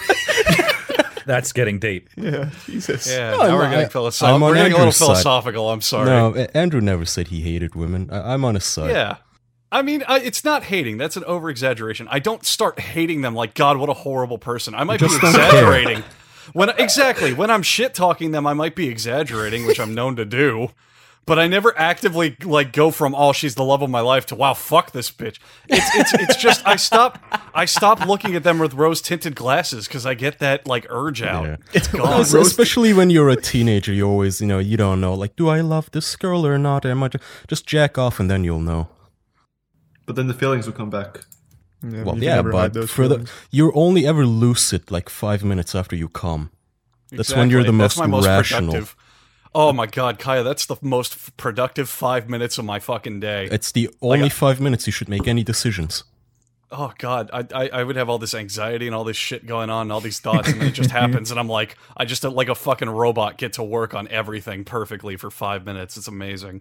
That's getting deep. Yeah, Jesus. Yeah, No, now I'm- we're I- getting I'm philosophical. on We're getting a little Andrew's side. philosophical. I'm sorry. No, A- Andrew never said he hated women. I, I'm on his side. Yeah. I mean, I, it's not hating. That's an over exaggeration. I don't start hating them like, God, what a horrible person. I might be Just don't care. exaggerating. When exactly when I'm shit talking them, I might be exaggerating, which I'm known to do. But I never actively like go from "oh, she's the love of my life" to "wow, fuck this bitch." It's it's it's just I stop I stop looking at them with rose tinted glasses because I get that like urge out. Yeah. It's No, gone. es- especially when you're a teenager, you always, you know, you don't know, like, do I love this girl or not? Am I ju- just jack off and then you'll know. But then the feelings will come back. Yeah, Well, you've yeah, never had but those for the feelings. you're only ever lucid like five minutes after you come. That's when you're the Exactly. That's most my most rational. productive. Oh my god, Kaya, that's the most f- productive five minutes of my fucking day. It's the only I- five minutes you should make any decisions. Oh god, I, I I would have all this anxiety and all this shit going on, and all these thoughts, and then it just happens, and I'm like, I just like a fucking robot get to work on everything perfectly for five minutes. It's amazing.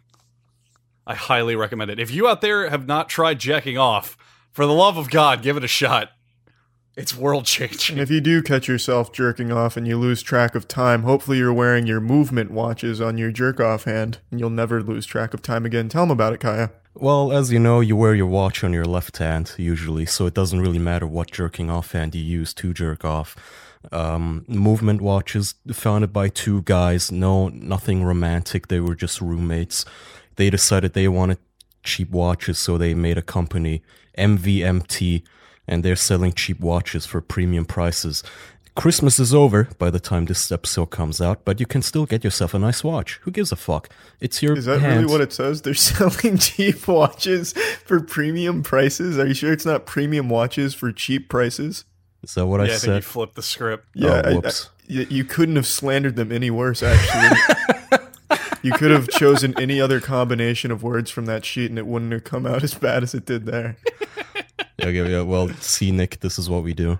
I highly recommend it. If you out there have not tried jacking off, for the love of God, give it a shot. It's world And changing. if you do catch yourself jerking off and you lose track of time, hopefully you're wearing your movement watches on your jerk off hand, and you'll never lose track of time again. Tell them about it, Kaya. Well, as you know, you wear your watch on your left hand usually, so it doesn't really matter what jerking off hand you use to jerk off. Um, movement watches founded by two guys. No, nothing romantic. They were just roommates. They decided they wanted cheap watches, so they made a company, M V M T, and they're selling cheap watches for premium prices. Christmas is over by the time this episode comes out, but you can still get yourself a nice watch. Who gives a fuck? It's your Is that hand. really what it says? They're selling cheap watches for premium prices? Are you sure it's not premium watches for cheap prices? Is that what I Yeah, I think you said? flipped the script. Yeah, Oh, I- whoops. I- y- you couldn't have slandered them any worse, actually. You could have chosen any other combination of words from that sheet, and it wouldn't have come out as bad as it did there. Yeah, okay, yeah, well, see, Nick, this is what we do.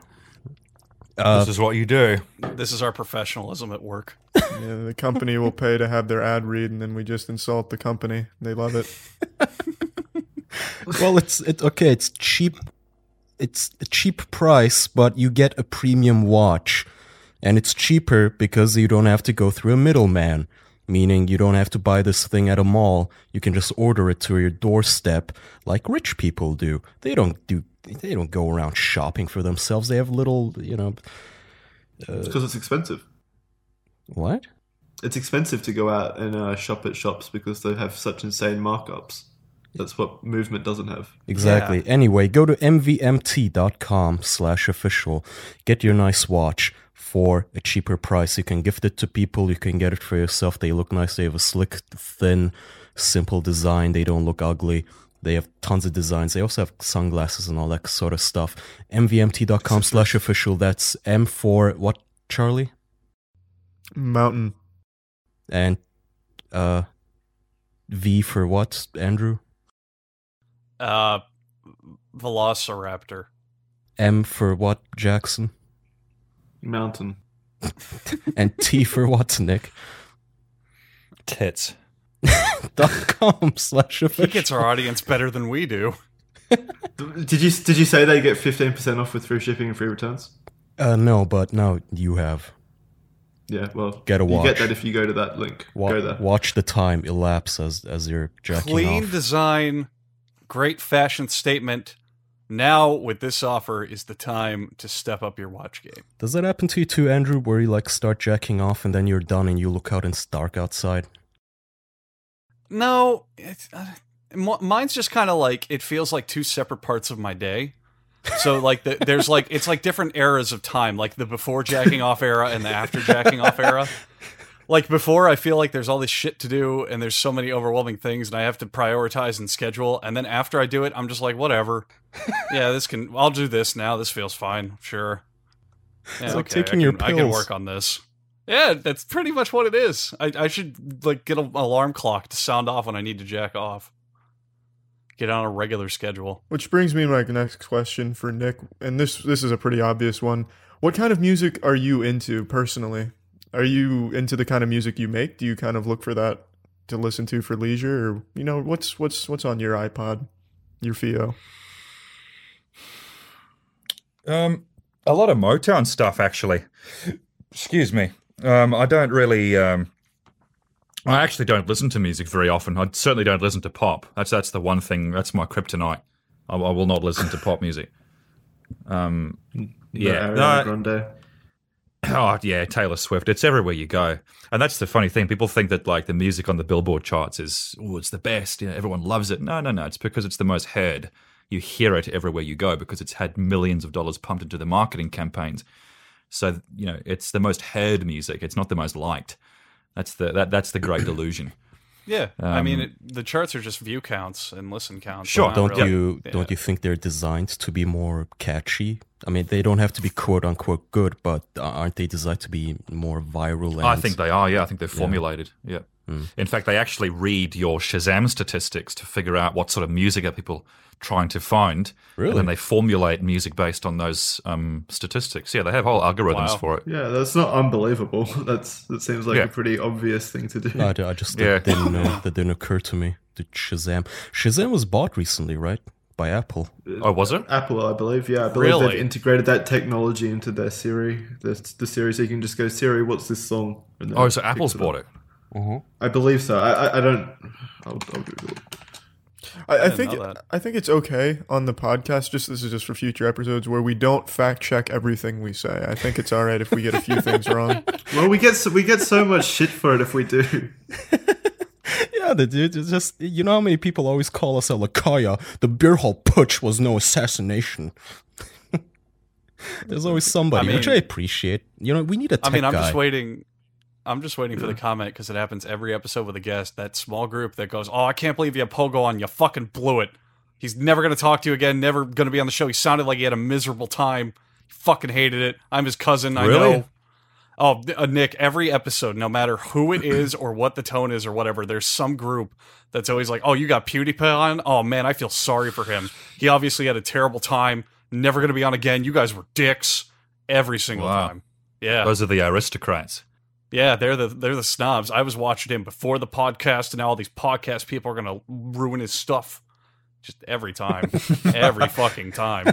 Uh, This is what you do. This is our professionalism at work. Yeah, the company will pay to have their ad read, and then we just insult the company. They love it. well, it's it okay. It's cheap. It's a cheap price, but you get a premium watch, and it's cheaper because you don't have to go through a middleman. meaning you don't have to buy this thing at a mall. You can just order it to your doorstep like rich people do. They don't do they don't go around shopping for themselves. They have little, you know, It's because it's expensive. what? It's expensive to go out and uh, shop at shops because they have such insane markups. That's what Movement doesn't have. Exactly. Yeah. Anyway, go to mvmt.com slash official. Get your nice watch for a cheaper price. You can gift it to people. You can get it for yourself. They look nice. They have a slick, thin, simple design. They don't look ugly. They have tons of designs. They also have sunglasses and all that sort of stuff. mvmt.com slash official. That's M for what, Charlie? Mountain. And uh, V for what, Andrew? Uh, Velociraptor. M for what, Jackson? Mountain. And T for what, Nick? Tits. dot com slash He official. gets our audience better than we do. Did you did you say they get fifteen percent off with free shipping and free returns? Uh, no, but now you have. Yeah, well, Get a you watch. get that if you go to that link. Wa- go there. Watch the time elapse as as you're jacking Clean off. design, great fashion statement. Now, with this offer, is the time to step up your watch game. Does that happen to you too, Andrew, where you like start jacking off and then you're done and you look out and it's dark outside? No, it's, uh, m- mine's just kind of like, it feels like two separate parts of my day. So like the, there's like, it's like different eras of time, like the before jacking off era and the after jacking off era. Like before, I feel like there's all this shit to do and there's so many overwhelming things and I have to prioritize and schedule. And then after I do it, I'm just like, whatever. Yeah, this can, I'll do this now. This feels fine. Sure. Yeah, It's like okay, taking I your can, I can pills. work on this. Yeah, that's pretty much what it is. I, I should like get an alarm clock to sound off when I need to jack off. Get on a regular schedule. Which brings me to my next question for Nick, and this this is a pretty obvious one. What kind of music are you into personally? Are you into the kind of music you make? Do you kind of look for that to listen to for leisure, or you know, what's what's what's on your iPod, your Fio? Um, a lot of Motown stuff, actually. Excuse me. Um, I don't really. Um, I actually don't listen to music very often. I certainly don't listen to pop. That's that's the one thing. That's my kryptonite. I, I will not listen to pop music. Um, yeah, Ariana no, Grande. oh yeah, Taylor Swift. It's everywhere you go, and that's the funny thing. People think that like the music on the Billboard charts is, oh, it's the best. You know, everyone loves it. No, no, no. It's because it's the most heard. You hear it everywhere you go because it's had millions of dollars pumped into the marketing campaigns. So you know, it's the most heard music. It's not the most liked. That's the that that's the great delusion. Yeah, I Um, mean, it, the charts are just view counts and listen counts. Sure. Not Don't really- you yeah. don't you think they're designed to be more catchy? I mean, they don't have to be quote unquote good, but aren't they designed to be more viral? And I think they are. Yeah, I think they're formulated. Yeah. In fact, they actually read your Shazam statistics to figure out what sort of music are people trying to find. Really? And then they formulate music based on those um, statistics. Yeah, they have whole algorithms Wow. for it. Yeah, that's not unbelievable. That's that seems like Yeah. a pretty obvious thing to do. No, I, I just Yeah. didn't know. That didn't occur to me. The Shazam. Shazam was bought recently, right? By Apple. Oh, was it? Apple, I believe. Yeah, I believe Really? they've integrated that technology into their Siri, the, the Siri, so you can just go, Siri, what's this song? And then Oh, so it Apple's picks it bought up. it. I believe so. I, I, I don't. I'll, I'll Google it. I, I didn't think know that. I think it's okay on the podcast. Just this is just for future episodes where we don't fact check everything we say. I think it's all right if we get a few things wrong. Well, we get so, we get so much shit for it if we do. Yeah, the dude. It's just you know how many people always call us a Lakaya. The beer hall putsch was no assassination. There's always somebody, I mean- which I appreciate. You know, we need a tech I mean, I'm guy. just waiting. I'm just waiting for the comment because it happens every episode with a guest. That small group that goes, "Oh, I can't believe you have Pogo on. You fucking blew it. He's never going to talk to you again. Never going to be on the show. He sounded like he had a miserable time. He fucking hated it. I'm his cousin. I Really? know." Oh, uh, Nick, every episode, no matter who it is or what the tone is or whatever, there's some group that's always like, "Oh, you got PewDiePie on? Oh man, I feel sorry for him. He obviously had a terrible time. Never going to be on again. You guys were dicks every single Wow. time." Yeah. Those are the aristocrats. Yeah, they're the they're the snobs. I was watching him before the podcast, and now all these podcast people are gonna ruin his stuff. Just every time, every fucking time.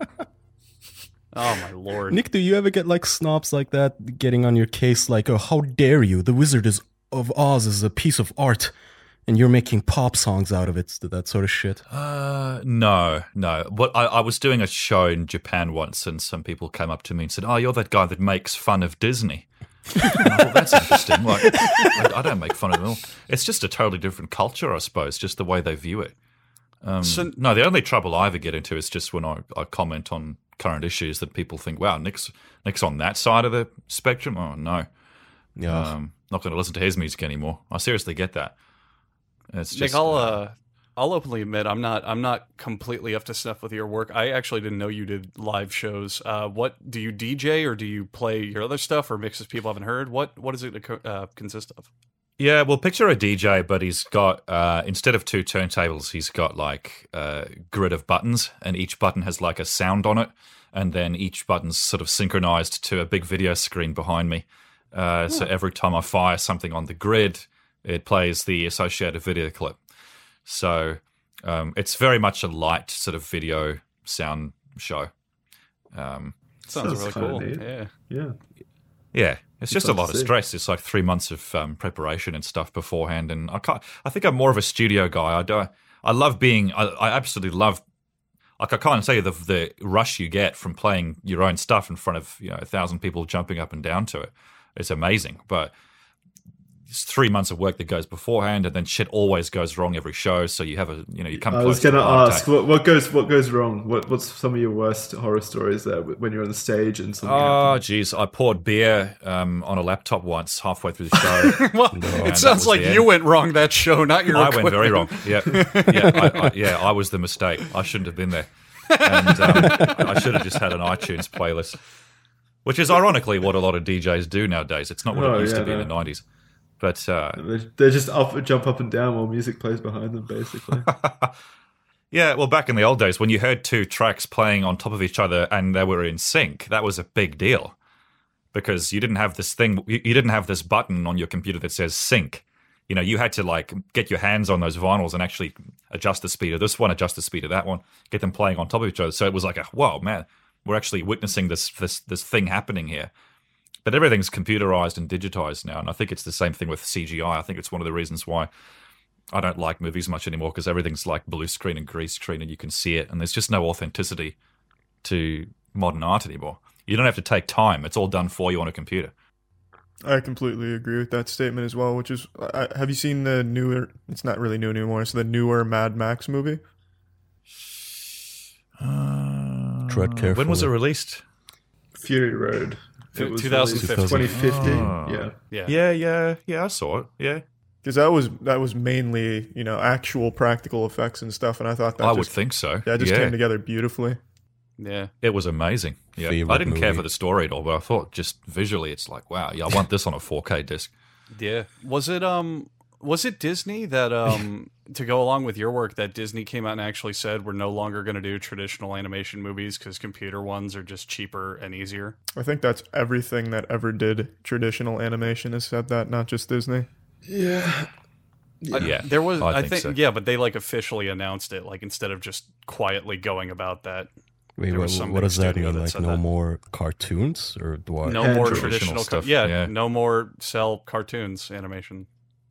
Oh my lord! Nick, do you ever get like snobs like that getting on your case? Like, oh, how dare you? The wizard is of Oz is a piece of art, and you're making pop songs out of it, that sort of shit? Uh, no, no. But I, I was doing a show in Japan once, and some people came up to me and said, "Oh, you're that guy that makes fun of Disney." And I thought, that's interesting. Like, I, I don't make fun of them all. It's just a totally different culture, I suppose, just the way they view it. Um, So- no, the only trouble I ever get into is just when I, I comment on current issues that people think, "Wow, Nick's Nick's on that side of the spectrum." Oh no, Yeah. um, not going to listen to his music anymore. I seriously get that. It's just, Nick, I'll uh, I'll openly admit I'm not I'm not completely up to snuff with your work. I actually didn't know you did live shows. Uh, what do you D J or do you play your other stuff or mixes people haven't heard? What what does it uh, consist of? Yeah, well, picture a D J, but he's got, uh, instead of two turntables, he's got like a grid of buttons, and each button has like a sound on it, and then each button's sort of synchronized to a big video screen behind me. Uh, So every time I fire something on the grid, it plays the associated video clip. So um, it's very much a light sort of video sound show. Um, Sounds, Sounds really kinda cool. neat. Yeah. Yeah. Yeah, it's just a Sounds lot of sick. stress. It's like three months of um, preparation and stuff beforehand, and I can't. I think I'm more of a studio guy. I do. I love being. I, I absolutely love. Like I can't tell you the the rush you get from playing your own stuff in front of you know a thousand people jumping up and down to it. It's amazing, but it's three months of work that goes beforehand, and then shit always goes wrong every show. So you have a you know you come. I close was going to to a hard ask, day. what, what goes what goes wrong? What What's some of your worst horror stories there when you're on the stage and something Oh, happens? geez. I poured beer um, on a laptop once halfway through the show. Well, And it that sounds was like the you end. went wrong that show, not your I went very equipment. wrong. Yeah, yeah, I, I, yeah. I was the mistake. I shouldn't have been there, and um, I should have just had an iTunes playlist, which is ironically what a lot of D Js do nowadays. It's not what Oh, it used yeah, to be in no. the nineties, but uh, They they just up, jump up and down while music plays behind them, basically. yeah. Well, back in the old days, when you heard two tracks playing on top of each other and they were in sync, that was a big deal because you didn't have this thing. You you didn't have this button on your computer that says sync. You know, you had to like get your hands on those vinyls and actually adjust the speed of this one, adjust the speed of that one, get them playing on top of each other. So it was like, a, whoa, man, we're actually witnessing this this this thing happening here. But everything's computerized and digitized now, and I think it's the same thing with C G I. I think it's one of the reasons why I don't like movies much anymore because everything's like blue screen and green screen, and you can see it, and there's just no authenticity to modern art anymore. You don't have to take time; it's all done for you on a computer. I completely agree with that statement as well. Which is, I, have you seen the newer? It's not really new anymore. It's the newer Mad Max movie. Tread carefully. When was it released? Fury Road. It was twenty released fifteen. twenty fifteen. Oh. Yeah. Yeah. Yeah, yeah, yeah. I saw it. Yeah, Because that was that was mainly, you know, actual practical effects and stuff, and I thought that I just, would think so. that just yeah. came together beautifully. Yeah. It was amazing. Yeah, Favorite I didn't care movie. for the story at all, but I thought just visually, it's like, wow, yeah, I want this on a four K disc. Yeah. Was it um was it Disney that um to go along with your work that Disney came out and actually said we're no longer going to do traditional animation movies because computer ones are just cheaper and easier? I think that's everything that ever did traditional animation has said that, not just Disney. Yeah. Yeah, There was I I, think think, so. yeah, but they like officially announced it like instead of just quietly going about that. Wait, There what, was some what big does that studio mean? that Like said no that. more cartoons or what? No And more traditional traditional stuff, stuff. Yeah, yeah. no more cell cartoons animation.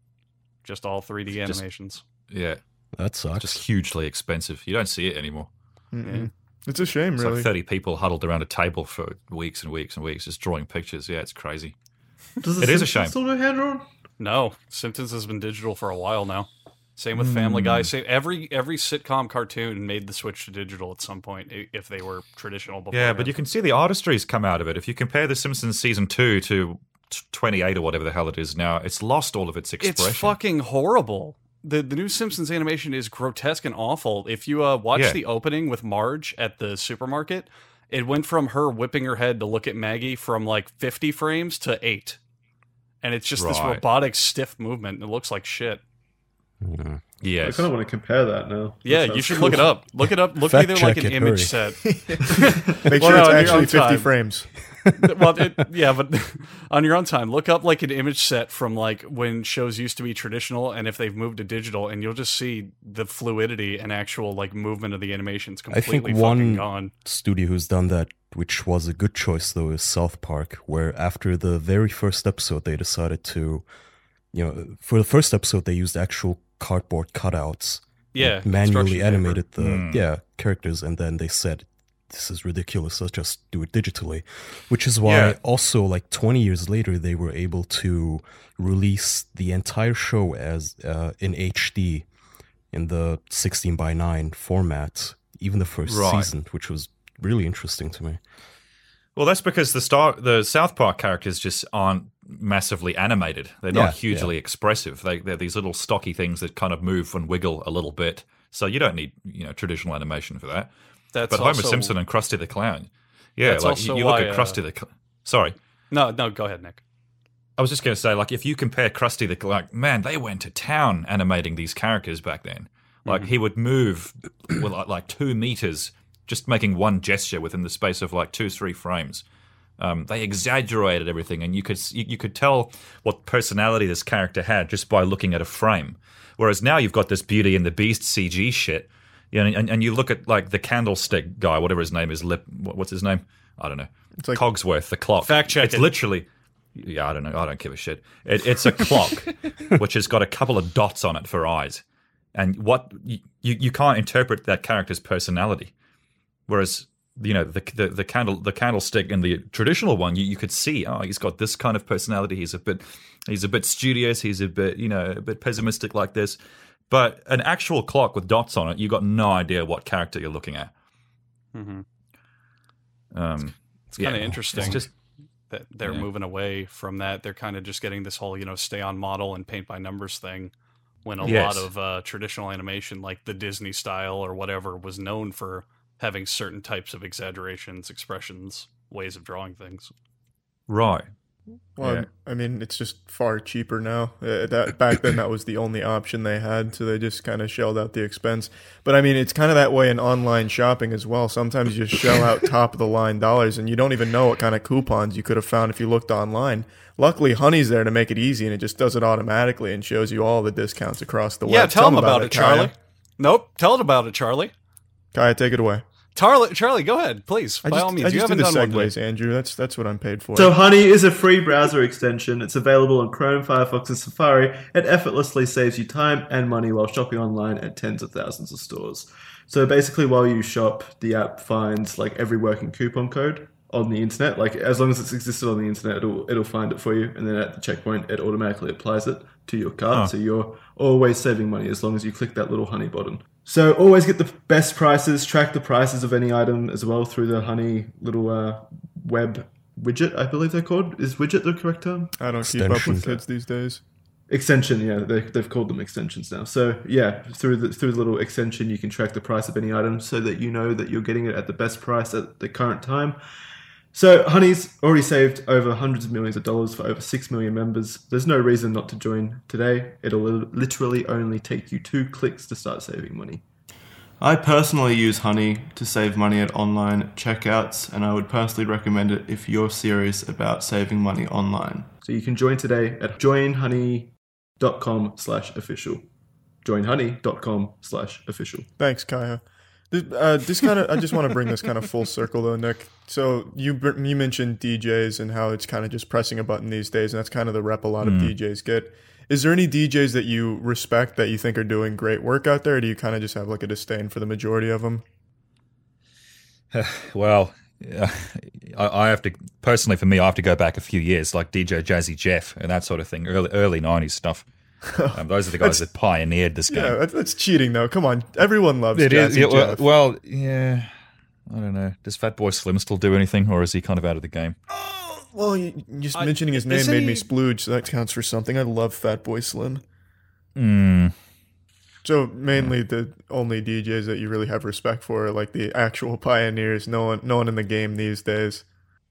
Just all three D Just- animations. yeah, That sucks. just hugely expensive. You don't see it anymore. Mm-mm. It's a shame, It's really. like thirty people huddled around a table for weeks and weeks and weeks, just drawing pictures. Yeah, it's crazy. Does It is a shame. Still do hand drawn? No, Simpsons has been digital for a while now. Same with Family Guy. Same every every sitcom cartoon made the switch to digital at some point i- if they were traditional before. Yeah, but you can see the artistry's come out of it. If you compare The Simpsons season two to t- twenty-eight or whatever the hell it is now, it's lost all of its expression. it's fucking horrible. The the new Simpsons animation is grotesque and awful. If you uh, watch Yeah. the opening with Marge at the supermarket, it went from her whipping her head to look at Maggie from like fifty frames to eight. And it's just this Right. robotic, stiff movement. It looks like shit. Yeah. I Yes. kind of want to compare that now. Yeah, That you sounds should cool. look it up. Look it up. Look Fact either like check an it, image hurry. set. Make Well, sure no, it's on your actually own fifty time. frames. well, it, yeah, but on your own time, look up like an image set from like when shows used to be traditional, and if they've moved to digital, and you'll just see the fluidity and actual like movement of the animations I think completely fucking one gone. studio who's done that, which was a good choice though, is South Park, where after the very first episode they decided to you know, for the first episode, they used actual cardboard cutouts. Yeah, Manually construction animated the Mm. yeah characters, and then they said, "This is ridiculous. Let's just do it digitally," which is why Yeah. also like twenty years later they were able to release the entire show as uh, in H D in the sixteen by nine format, even the first Right. season, which was really interesting to me. Well, that's because the Star the South Park characters just aren't massively animated. They're not Yeah, hugely expressive. They they're these little stocky things that kind of move and wiggle a little bit. So you don't need you know traditional animation for that. That's But Homer also, Simpson and Krusty the Clown, yeah, That's like also you, you look why, at uh, Krusty the. Cl- Sorry, No, no, go ahead, Nick. I was just going to say, like, if you compare Krusty the Cl- like, man, they went to town animating these characters back then. Like, he would move with like, like two meters, just making one gesture within the space of like two, three frames. Um, they exaggerated everything, and you could you, you could tell what personality this character had just by looking at a frame. Whereas now you've got this Beauty and the Beast C G shit, you know, and, and you look at like the candlestick guy, whatever his name is, Lip, what- what's his name? I don't know. It's like- Cogsworth, the clock. Fact check It's it. literally. Yeah, I don't know. I don't give a shit. It, it's a clock which has got a couple of dots on it for eyes, and what you you can't interpret that character's personality. Whereas you know the the, the candle the candlestick in the traditional one, you, you could see, oh, he's got this kind of personality. He's a bit he's a bit studious. He's a bit you know a bit pessimistic like this. But an actual clock with dots on it, you got no idea what character you're looking at. Mm-hmm. Um, It's kind of interesting. It's just that they're Yeah. moving away from that. They're kind of just getting this whole, you know, stay on model and paint by numbers thing, when a Yes. lot of uh, traditional animation, like the Disney style or whatever, was known for having certain types of exaggerations, expressions, ways of drawing things. right. Well, Yeah. I mean, it's just far cheaper now. Uh, that back then, that was the only option they had, so they just kind of shelled out the expense. But I mean, it's kind of that way in online shopping as well. Sometimes you just shell out top of the line dollars, and you don't even know what kind of coupons you could have found if you looked online. Luckily, Honey's there to make it easy, and it just does it automatically and shows you all the discounts across the web. Yeah, tell them about, it, Kaya. Charlie. Nope, tell it about it, Charlie. Kaya, take it away. Charlie, Charlie, go ahead, please. I By just, all means, I you just do haven't the done one segues, today. Andrew. That's that's what I'm paid for. So Honey is a free browser extension. It's available on Chrome, Firefox, and Safari. It effortlessly saves you time and money while shopping online at tens of thousands of stores. So basically, while you shop, the app finds like every working coupon code on the internet. Like as long as it's existed on the internet, it'll it'll find it for you, and then at the checkpoint, it automatically applies it to your cart. Huh. So you're always saving money as long as you click that little Honey button. So always get the best prices, track the prices of any item as well through the Honey little uh, web widget, I believe they're called. Is widget the correct term? I don't keep up Extension. with kids these days. Extension, yeah, they, they've called them extensions now. So yeah, through the through the little extension, you can track the price of any item so that you know that you're getting it at the best price at the current time. So Honey's already saved over hundreds of millions of dollars for over six million members. There's no reason not to join today. It'll li- literally only take you two clicks to start saving money. I personally use Honey to save money at online checkouts, and I would personally recommend it if you're serious about saving money online. So you can join today at joinhoney.com slash official. joinhoney.com slash official. Thanks, Kaya. This, uh, this kind of, I just want to bring this kind of full circle though, Nick. So you br- you mentioned D Js and how it's kind of just pressing a button these days, and that's kind of the rep a lot of D Js get. Is there any D Js that you respect that you think are doing great work out there, or do you kind of just have like a disdain for the majority of them? Well, uh, I, I have to personally, for me, I have to go back a few years, like D J Jazzy Jeff and that sort of thing, early early nineties stuff. Um, those are the guys that pioneered this game. Yeah, that's, that's cheating though. Come on, everyone loves It is. Jazzy Yeah, well, Jeff. well, yeah. I don't know. Does Fatboy Slim still do anything, or is he kind of out of the game? Well, you, just I- mentioning his name isn't made me he- splooge, so that counts for something. I love Fatboy Slim. Mm. So mainly the only D Js that you really have respect for are like the actual pioneers. No one, no one in the game these days.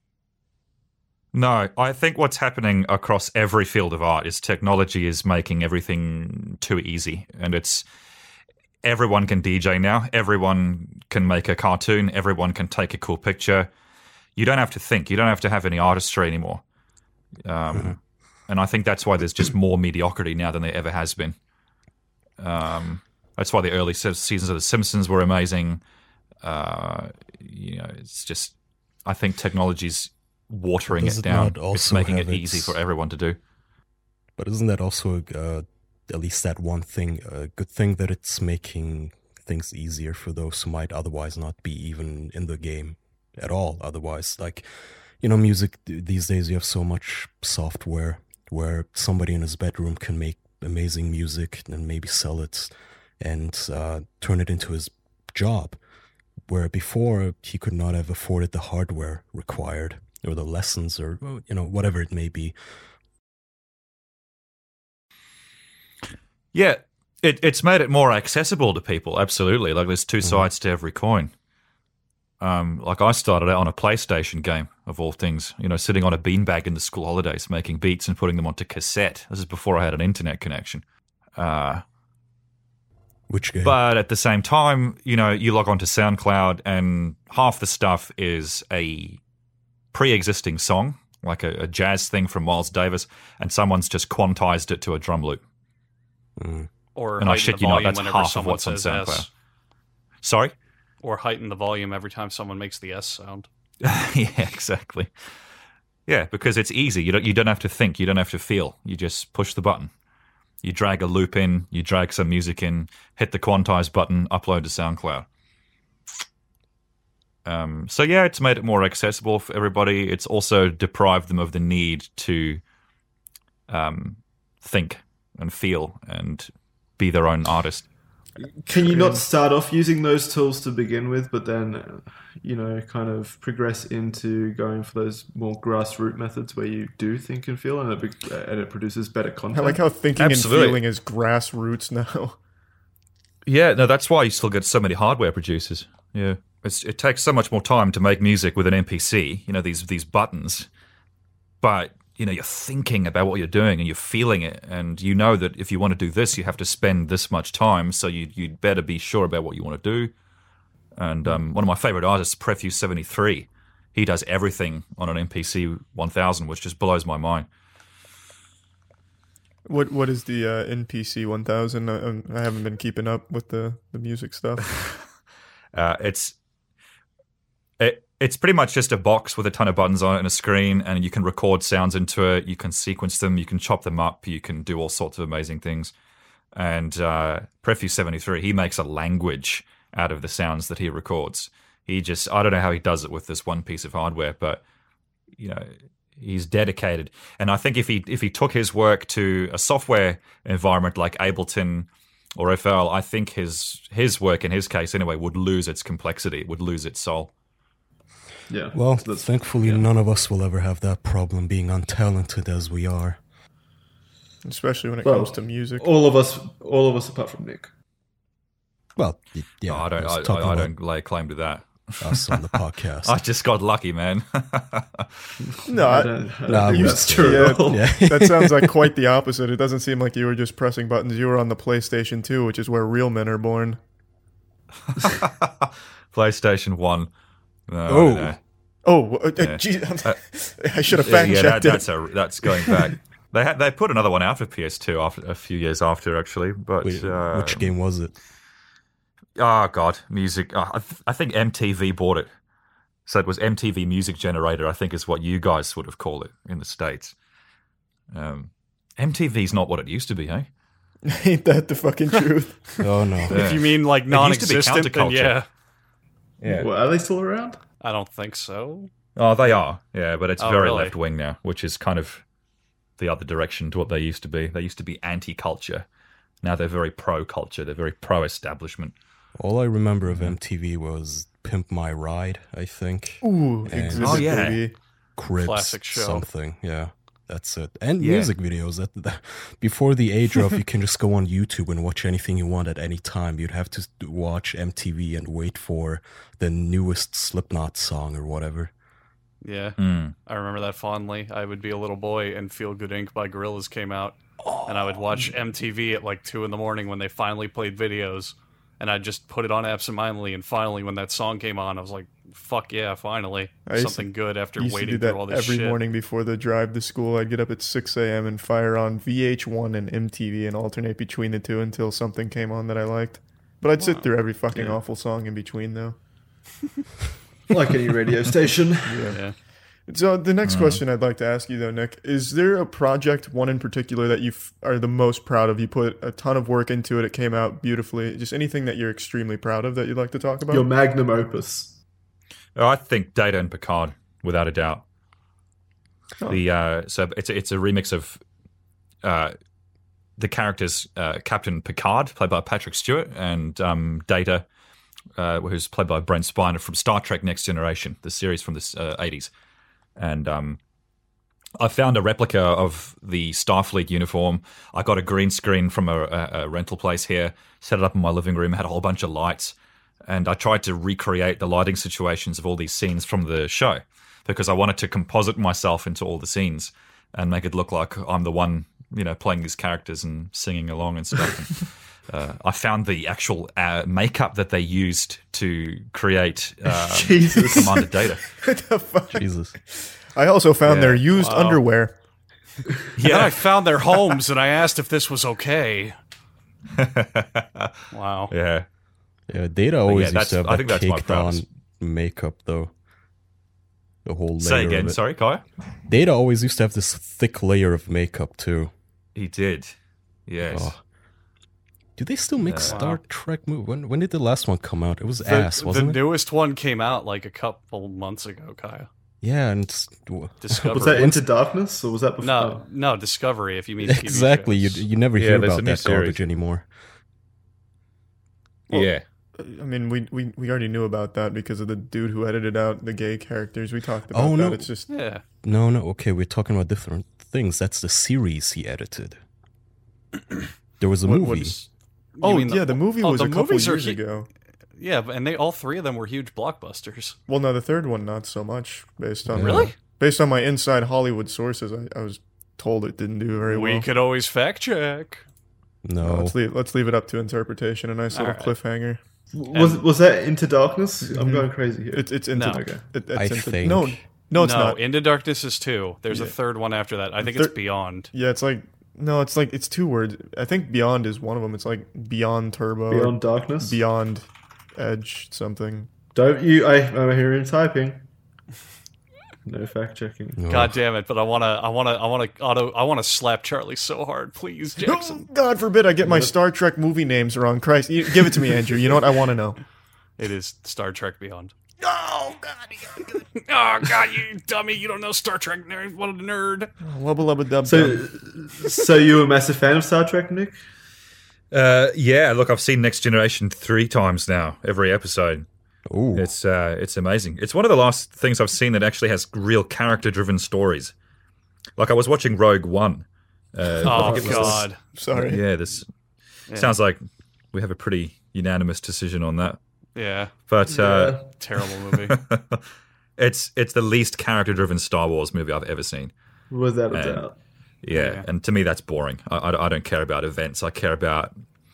No, I think what's happening across every field of art is technology is making everything too easy, and it's everyone can D J now. Everyone can make a cartoon. Everyone can take a cool picture. You don't have to think. You don't have to have any artistry anymore. Um, Mm-hmm. And I think that's why there's just more mediocrity now than there ever has been. Um, that's why the early se- seasons of The Simpsons were amazing. Uh, you know, it's just I think technology's watering Does it it down. not It's also making have it easy its- for everyone to do. But isn't that also uh, at least that one thing, a good thing that it's making things easier for those who might otherwise not be even in the game at all? Otherwise, like, you know, music these days, you have so much software where somebody in his bedroom can make amazing music and maybe sell it and uh, turn it into his job, where before he could not have afforded the hardware required or the lessons or, you know, whatever it may be. Yeah, it, it's made it more accessible to people, absolutely. Like, there's two sides to every coin. Um, like, I started out on a PlayStation game, of all things, you know, sitting on a beanbag in the school holidays, making beats and putting them onto cassette. This is before I had an internet connection. Uh, Which game? but at the same time, you know, you log onto SoundCloud and half the stuff is a pre-existing song, like a, a jazz thing from Miles Davis, and someone's just quantized it to a drum loop. Mm. Or And I heighten shit the you not, volume that's whenever half of someone what's on says SoundCloud. S. Sorry? Or heighten the volume every time someone makes the S sound. Yeah, exactly. Yeah, because it's easy. You don't you don't have to think. You don't have to feel. You just push the button. You drag a loop in. You drag some music in. Hit the quantize button. Upload to SoundCloud. Um, so yeah, it's made it more accessible for everybody. It's also deprived them of the need to um, think and feel and be their own artist. Can you not start off using those tools to begin with, but then, uh, you know, kind of progress into going for those more grassroots methods where you do think and feel, and it, be- and it produces better I content? like how thinking Absolutely. and feeling is grassroots now. Yeah, no, that's why you still get so many hardware producers. Yeah, it's, it takes so much more time to make music with an M P C. You know, these these buttons, but you know, you're thinking about what you're doing and you're feeling it, and you know that if you want to do this, you have to spend this much time. So you you'd better be sure about what you want to do. And um, one of my favorite artists, Prefuse seventy-three, he does everything on an M P C one thousand, which just blows my mind. What What is the uh, N P C one thousand? I, um, I haven't been keeping up with the, the music stuff. Uh, it's it, it's pretty much just a box with a ton of buttons on it and a screen, and you can record sounds into it. You can sequence them. You can chop them up. You can do all sorts of amazing things. And uh, Prefuse seventy-three, he makes a language out of the sounds that he records. He just, I don't know how he does it with this one piece of hardware, but you know, he's dedicated. And I think if he if he took his work to a software environment like Ableton or F L, I think his his work, in his case anyway, would lose its complexity, would lose its soul. Yeah. Well, so that's- thankfully, yeah. none of us will ever have that problem being untalented as we are. Especially when it Well, comes to music. All of us, all of us apart from Nick. Well, y- yeah, No, I don't. was I, talking I, I about don't lay claim to that. us on the podcast. I just got lucky, man. No, I I, don't, I don't Nah, think we- that's true at yeah, all. yeah. that sounds like quite the opposite. It doesn't seem like you were just pressing buttons. You were on the PlayStation two, which is where real men are born. PlayStation One. No, I Oh. don't know. Oh, uh, Yeah. gee, Uh, I should have Yeah, fact yeah, that, checked it. that's a that's going back. They had they put another one out for P S two after a few years after, actually. But Wait, uh, which game was it? Oh god, music. Oh, I, th- I think M T V bought it, so it was M T V Music Generator. I think is what you guys would have called it in the States. Um, M T V's not what it used to be, eh? Ain't that the fucking truth? Oh no. If you mean like used to be non-existent, then counterculture. yeah. Yeah. Well, are they still around? I don't think so. Oh, they are. Yeah, but it's Oh, very really? left wing now, which is kind of the other direction to what they used to be. They used to be anti-culture. Now they're very pro-culture. They're very pro-establishment. All I remember of M T V was Pimp My Ride, I think. Ooh, And- Exhibit Oh, yeah. Baby. Cribs, Classic show. something. Yeah, that's it. And Yeah. music videos. That, that before the age of you can just go on YouTube and watch anything you want at any time. You'd have to watch M T V and wait for the newest Slipknot song or whatever. Yeah, Mm. I remember that fondly. I would be a little boy and Feel Good Incorporated by Gorillaz came out, and I would watch M T V at like two in the morning when they finally played videos, and I'd just put it on absentmindedly. And finally, when that song came on, I was like, "Fuck yeah, finally I used to- something good!" After I used to waiting do that through all this every shit. morning before the drive to school. I'd get up at six a.m. and fire on V H one and M T V and alternate between the two until something came on that I liked. But I'd sit Wow. through every fucking Yeah. awful song in between, though. Like any radio station. Yeah, So the next question I'd like to ask you, though, Nick, is there a project, one in particular, that you f- are the most proud of? You put a ton of work into it. It came out beautifully. Just anything that you're extremely proud of that you'd like to talk about? Your magnum opus. Oh, I think Data and Picard, without a doubt. Oh. The uh, so it's a, it's a remix of uh, the characters uh, Captain Picard, played by Patrick Stewart, and um, Data, uh, who's played by Brent Spiner from Star Trek: Next Generation, the series from the uh, eighties. And um, I found a replica of the Starfleet uniform. I got a green screen from a, a, a rental place here, set it up in my living room, had a whole bunch of lights, and I tried to recreate the lighting situations of all these scenes from the show because I wanted to composite myself into all the scenes and make it look like I'm the one, you know, playing these characters and singing along and stuff. And, uh, I found the actual uh, makeup that they used to create uh, Jesus. Commander Data. What the fuck? Jesus. I also found Yeah. their used Wow. underwear. Yeah, I found their homes and I asked if this was okay. Wow. Yeah. Yeah, Data always yeah, used to that's- have I that think that's my caked on proudest. makeup, though. The whole layer Say again, of it. sorry, Kaya? Data always used to have this thick layer of makeup, too. He did. Yes. Oh. Do they still make Yeah. Star Trek movies? When, when did the last one come out? It was The, ass, the wasn't it? newest one came out like a couple months ago, Kaya. Yeah, and it's- Discovery. Was that Into Darkness or was that before? No, no, Discovery. If you mean T V exactly. You shows. you never Yeah, hear there's a about new that garbage series. anymore. Well, yeah. I mean, we, we we already knew about that because of the dude who edited out the gay characters. We talked about Oh, that. no. It's just Yeah. No, no. Okay, we're talking about different things. That's the series he edited. There was a what- movie. what's- you oh mean yeah, the movie oh, was the a couple movies are years hu- ago. Yeah, and they all three of them were huge blockbusters. Well, no, the third one not so much. Based on Yeah. Really? based on my inside Hollywood sources, I, I was told it didn't do very We well. could always fact check. No. Let's leave let's leave it up to interpretation. A nice little Alright. cliffhanger. Was was that Into Darkness? I'm Mhm. going crazy here. It's it's into No. Okay. it, it's I into, think- no no it's no, not. Into Darkness is two. There's a Yeah. third one after that. I think Thir- it's Beyond. Yeah, it's like no, it's like it's two words. I think Beyond is one of them. It's like Beyond Turbo, or Beyond Darkness. Beyond Edge something. Don't you? I I'm hearing typing. No fact checking. No. God damn it! But I wanna, I wanna, I wanna auto, I wanna slap Charlie so hard, please, Jackson. God forbid I get my Star Trek movie names wrong. Christ, you, give it to me, Andrew. You know what? I want to know. It is Star Trek Beyond. Oh God, Oh God, you dummy! You don't know Star Trek nerd. What a nerd! lubba lubba dub. So, dub. so you a massive fan of Star Trek, Nick? Uh, yeah, look, I've seen Next Generation three times now, every episode. Ooh. It's uh, it's amazing. It's one of the last things I've seen that actually has real character-driven stories. Like I was watching Rogue One. Uh, I Oh think it was God! Sorry. this- yeah, this Yeah. sounds like we have a pretty unanimous decision on that. Yeah, But uh, terrible movie. it's it's the least character-driven Star Wars movie I've ever seen. Without a Man. doubt. Yeah, Yeah. and to me that's boring. I, I, I don't care about events. I care about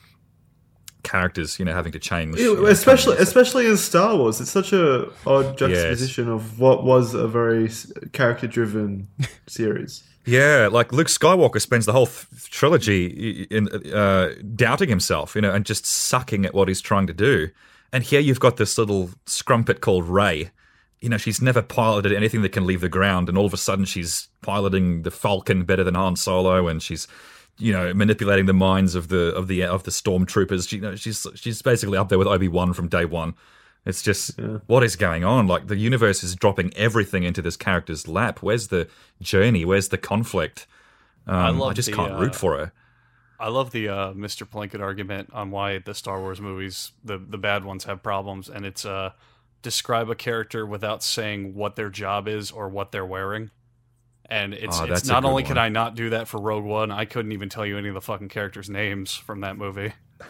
characters, you know, having to change. Yeah, you know, especially, change. especially in Star Wars, it's such a odd juxtaposition of what was a very character-driven series. Yeah, like Luke Skywalker spends the whole th- trilogy in uh, doubting himself, you know, and just sucking at what he's trying to do. And here you've got this little scrumpet called Rey. You know, she's never piloted anything that can leave the ground, and all of a sudden she's piloting the Falcon better than Han Solo, and she's, you know, manipulating the minds of the of the of the stormtroopers. You know, she's she's basically up there with Obi-Wan from day one. It's just, Yeah. what is going on? Like, the universe is dropping everything into this character's lap. Where's the journey? Where's the conflict? Um, I, love just the, can't uh, root for her. I love the uh, Mister Plinkett argument on why the Star Wars movies, the the bad ones, have problems, and it's uh, describe a character without saying what their job is or what they're wearing. And it's, Oh, it's that's a not good only could one. I not do that for Rogue One, I couldn't even tell you any of the fucking characters' names from that movie.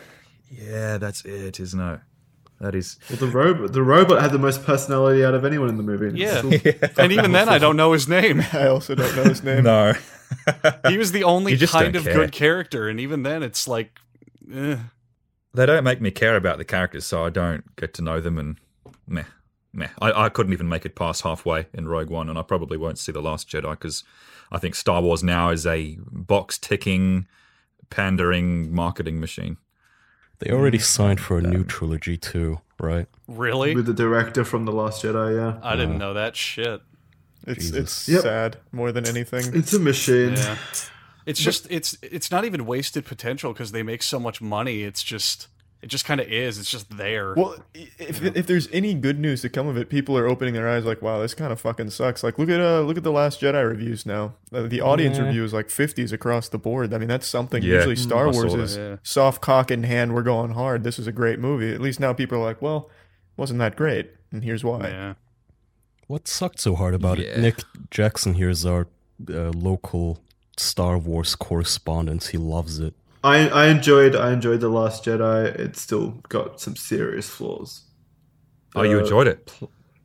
Yeah, that's it, isn't it? That is. Well, the robot, the robot had the most personality out of anyone in the movie. and Yeah. still- And even then, I don't know his name. I also don't know his name. No. He was the only You just kind don't of care. good character, and even then, it's like, eh. They don't make me care about the characters, so I don't get to know them, and meh. Meh. I, I couldn't even make it past halfway in Rogue One, and I probably won't see The Last Jedi, because I think Star Wars now is a box-ticking, pandering marketing machine. They already signed for a new trilogy too, right? Really? with the director from The Last Jedi, yeah. I didn't know that shit. It's Jesus. it's Yep. sad more than anything. It's a machine. Yeah. It's just it's it's not even wasted potential because they make so much money. It's just it just kind of is. It's just there. Well, if if there's any good news to come of it, people are opening their eyes like, wow, this kind of fucking sucks. Like, look at uh, look at the Last Jedi reviews now. Uh, the audience Yeah. review is like fifties across the board. I mean, that's something. Yeah. Usually, Star I saw Wars that. is Yeah. soft cock in hand. We're going hard. This is a great movie. At least now people are like, well, wasn't that great? And here's why. Yeah. What sucked so hard about Yeah. it? Nick Jackson here is our uh, local Star Wars correspondent. He loves it. I I enjoyed I enjoyed the Last Jedi. It's still got some serious flaws. Oh, you Uh, enjoyed it?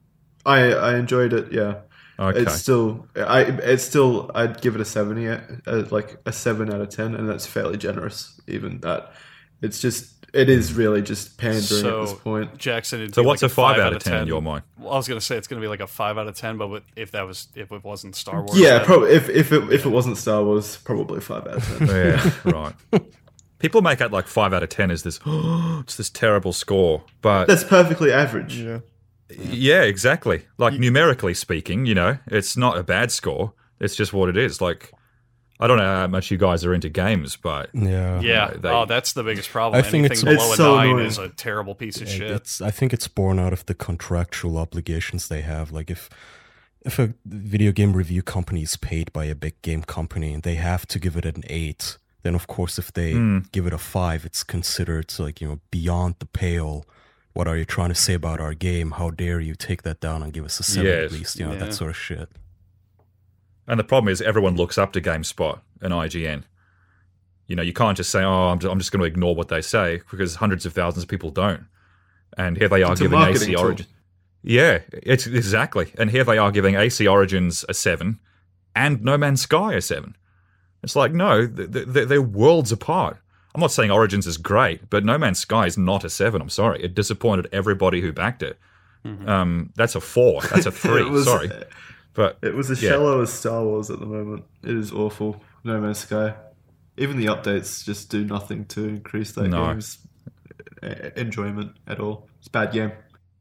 I I enjoyed it. Yeah. Okay. It's still I it's still I'd give it a seventy, uh, like a seven out of ten, and that's fairly generous. Even that, it's just it is really just pandering So at this point. Jackson, it'd So be what's like a five out of ten in your mind? Well, I was gonna say it's gonna be like a five out of ten, but with, if that was if it wasn't Star Wars, Yeah, then- probably if if it if it wasn't Star Wars, probably five out of ten. Yeah, right. People make out like five out of ten is this. it's this terrible score, but That's perfectly average. Yeah. yeah, exactly. Like numerically speaking, you know, it's not a bad score. It's just what it is. Like, I don't know how much you guys are into games, but Yeah. yeah. they- oh, that's the biggest problem. I think Anything it's- below It's a so nine annoying. is a terrible piece of It- shit. It's, I think it's born out of the contractual obligations they have. Like if if a video game review company is paid by a big game company and they have to give it an eight, then of course if they give it a five, it's considered like, you know, beyond the pale. What are you trying to say about our game? How dare you take that down and give us a seven Yes. at least? You know, Yeah. that sort of shit. and the problem is everyone looks up to GameSpot and I G N. You know, you can't just say, "Oh, I'm just, I'm just going to ignore what they say," because hundreds of thousands of people don't. And here they are It's a giving marketing A C tool. Origin. Yeah, it's exactly. And here they are giving A C Origins a seven, and No Man's Sky a seven. It's like, no, th- th- they're worlds apart. I'm not saying Origins is great, but No Man's Sky is not a seven. I'm sorry, it disappointed everybody who backed it. Um, that's a four. That's a three. It was- sorry, but It was as Yeah. shallow as Star Wars at the moment. It is awful. No Man's Sky. Even the updates just do nothing to increase that No. game's uh, enjoyment at all. It's a bad game.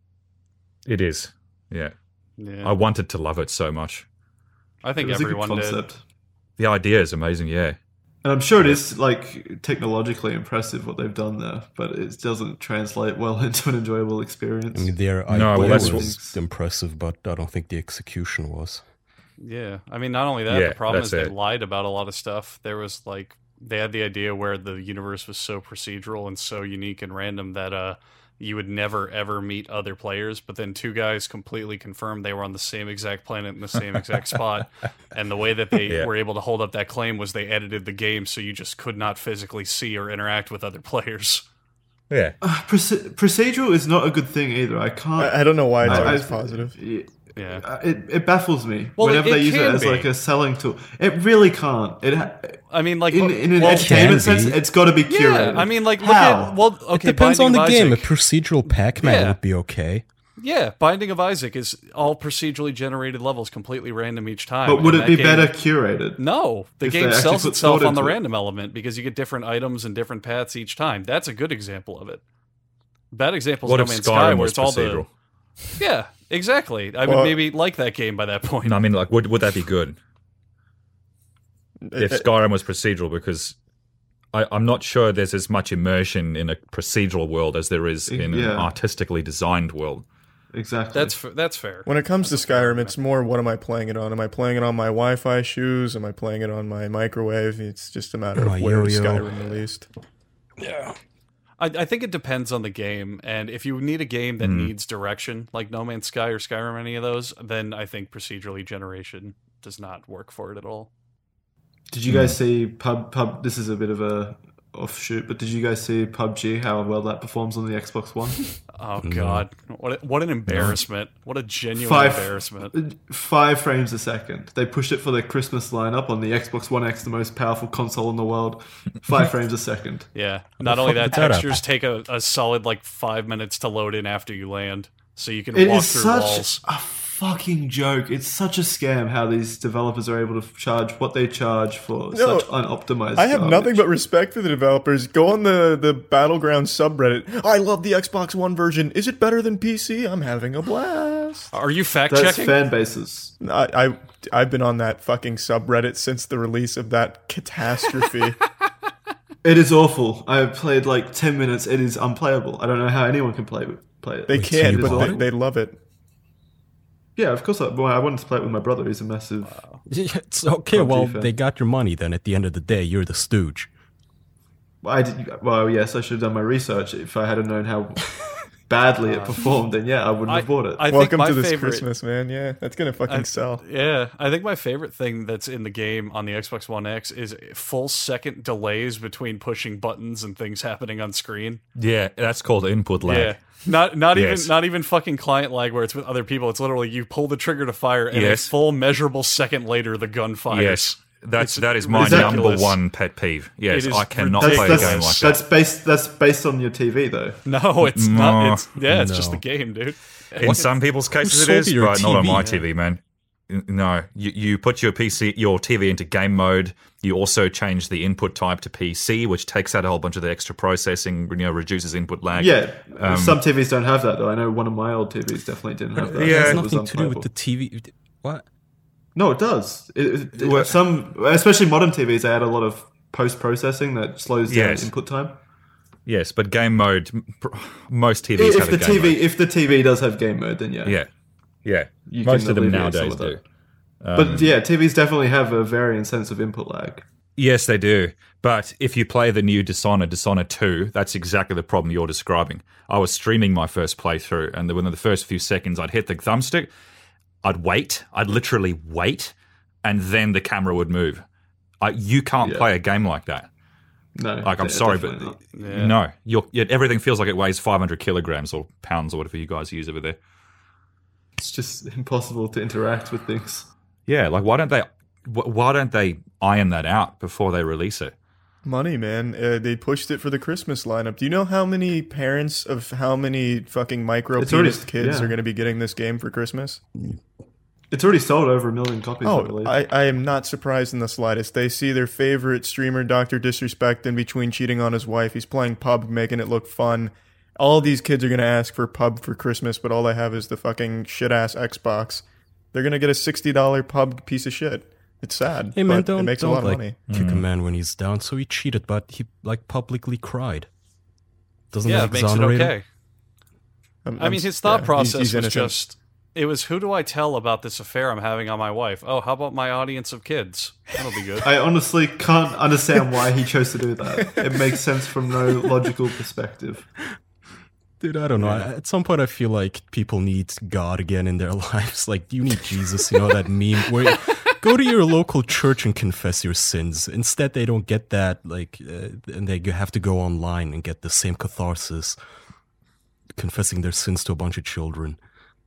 it is. Yeah, yeah. I wanted to love it so much. I It think was a good everyone did. concept. The idea is amazing. Yeah. And I'm sure it is like technologically impressive what they've done there, but it doesn't translate well into an enjoyable experience. I mean, their No, idea well, that's was what- impressive, but I don't think the execution was. Yeah, I mean, not only that, Yeah, the problem is that's they it. lied about a lot of stuff. There was like they had the idea where the universe was so procedural and so unique and random that uh you would never ever meet other players. But then two guys completely confirmed they were on the same exact planet in the same exact spot, and the way that they Yeah. were able to hold up that claim was they edited the game so you just could not physically see or interact with other players. Yeah. Proce- procedural is not a good thing either. I can't. I, I don't know why it's I- always I- positive. Yeah. Uh, It, it baffles me Well, whenever it- they it use it can as be. like a selling tool. It really can't. It ha- I mean, like in, in an well, entertainment can be. sense, it's got to be curated. yeah. I mean, like look How? at well, okay. It depends on Binding the of game. A Isaac- procedural Pac-Man Yeah. would be okay. Yeah, Binding of Isaac is all procedurally generated levels, completely random each time. but would and it be that game- better curated? No, the if they game actually sells put itself thought on the into it? random element because you get different items and different paths each time. That's a good example of it. Bad example is What No if Man's Skyrim Sky, where was it's all procedural? the yeah, exactly. I Well- would maybe like that game by that point. No, I mean, like, would would that be good if Uh, Skyrim was procedural? Because I, I'm not sure there's as much immersion in a procedural world as there is in Yeah. an artistically designed world. Exactly. That's f- that's fair. When it comes to Skyrim, it's more what am I playing it on? Am I playing it on my Wi-Fi shoes? Am I playing it on my microwave? It's just a matter My of where is yo-yo. Skyrim released. I, I think it depends on the game, and if you need a game that needs direction, like No Man's Sky or Skyrim, any of those, then I think procedurally generation does not work for it at all. Did you guys see pub pub? This is a bit of a offshoot, but did you guys see P U B G? How well that performs on the Xbox One? Oh God, what a, what an embarrassment! What a genuine Five- embarrassment! Five frames a second. They pushed it for their Christmas lineup on the Xbox One X, the most powerful console in the world. Five frames a second. Yeah. Not only that, fuck did that textures take a, a solid like five minutes to load in after you land, so you can It walk is through such walls. a fucking joke. It's such a scam how these developers are able to charge what they charge for No, such unoptimized. I have garbage. nothing but respect for the developers. Go on the, the Battleground subreddit. I love the Xbox One version. Is it better than P C? I'm having a blast. honest. Are you fact That's checking? fan bases. I, I I've been on that fucking subreddit since the release of that catastrophe. It is awful. I have played like ten minutes. It is unplayable. I don't know how anyone can play play it. They Wait, so can, you but bought they, it? they love it. Yeah, of course. I, well, I wanted to play it with my brother. He's a massive. It's okay, P U B G well, fan. they got your money then. At the end of the day, you're the stooge. I did, well, yes, I should have done my research. If I had known how badly it performed, then yeah, I wouldn't I- have bought it. I think Welcome my to this favorite- Christmas, man. Yeah, that's gonna fucking I- sell. Yeah, I think my favorite thing that's in the game on the Xbox One X is full second delays between pushing buttons and things happening on screen. Yeah, that's called input lag. Yeah. Not not Yes. even not even fucking client lag where it's with other people. It's literally you pull the trigger to fire and Yes. a full measurable second later the gun fires. Yes, that's It's that is my ridiculous. number one pet peeve. Yes, It is I cannot ridiculous. play a that's game that's, like that's based. That's based on your T V, though. No, it's not. It's yeah, it's just No. the game, dude. that. In some people's cases, it sold is, you your but not on T V? my T V, man. N- No, you, you put your P C, your T V into game mode. You also change the input type to P C, which takes out a whole bunch of the extra processing. You know, reduces input lag. Yeah, Um, some T Vs don't have that, though. I know one of my old T Vs definitely didn't have that. It Yeah. has It was nothing to do with unplayable. the T V. What? No, it does. It, it, Well- some, especially modern T Vs, they add a lot of post processing that slows down Yes. input time. Yes, but game mode, m- pr- most T Vs If have the a game T V, mode. if the T V does have game mode, then yeah. Yeah, yeah. You most can of them alleviate some nowadays of do. that. But yeah, T Vs definitely have a varying sense of input lag. Yes, they do. But if you play the new Dishonored, Dishonored two, that's exactly the problem you're describing. I was streaming my first playthrough, and within the first few seconds, I'd hit the thumbstick, I'd wait, I'd literally wait, and then the camera would move. I, you can't Yeah. play a game like that. No, Like, I'm de- sorry, definitely but not. Yeah. no, you're, yet everything feels like it weighs five hundred kilograms or pounds or whatever you guys use over there. It's just impossible to interact with things. Yeah, like why don't they? wh- Why don't they iron that out before they release it? Money, man. Uh, they pushed it for the Christmas lineup. Do you know how many parents of how many fucking micro It's already- penis kids yeah. are going to be getting this game for Christmas? It's already sold over a million copies, I Oh, believe. I, I am not surprised in the slightest. They see their favorite streamer, Doctor Disrespect, in between cheating on his wife. He's playing P U B, making it look fun. All these kids are going to ask for P U B for Christmas, but all they have is the fucking shit-ass Xbox. They're going to get a sixty dollars P U B piece of shit. It's sad, Hey man, but don't, it makes don't a lot like of money. kick a man when he's down. So he cheated, but he like publicly cried. Doesn't Yeah, that it makes it exonerate him? okay. I'm- I I'm mean, s- his thought yeah, he's- process he's was innocent. just, it was, who do I tell about this affair I'm having on my wife? Oh, how about my audience of kids? That'll be good. I honestly can't understand why he chose to do that. It makes sense from no logical perspective. Dude, I don't know. I- At some point, I feel like people need God again in their lives. Like, you need Jesus, you know, that meme where go to your local church and confess your sins. Instead, they don't get that, like, uh, and they have to go online and get the same catharsis, confessing their sins to a bunch of children.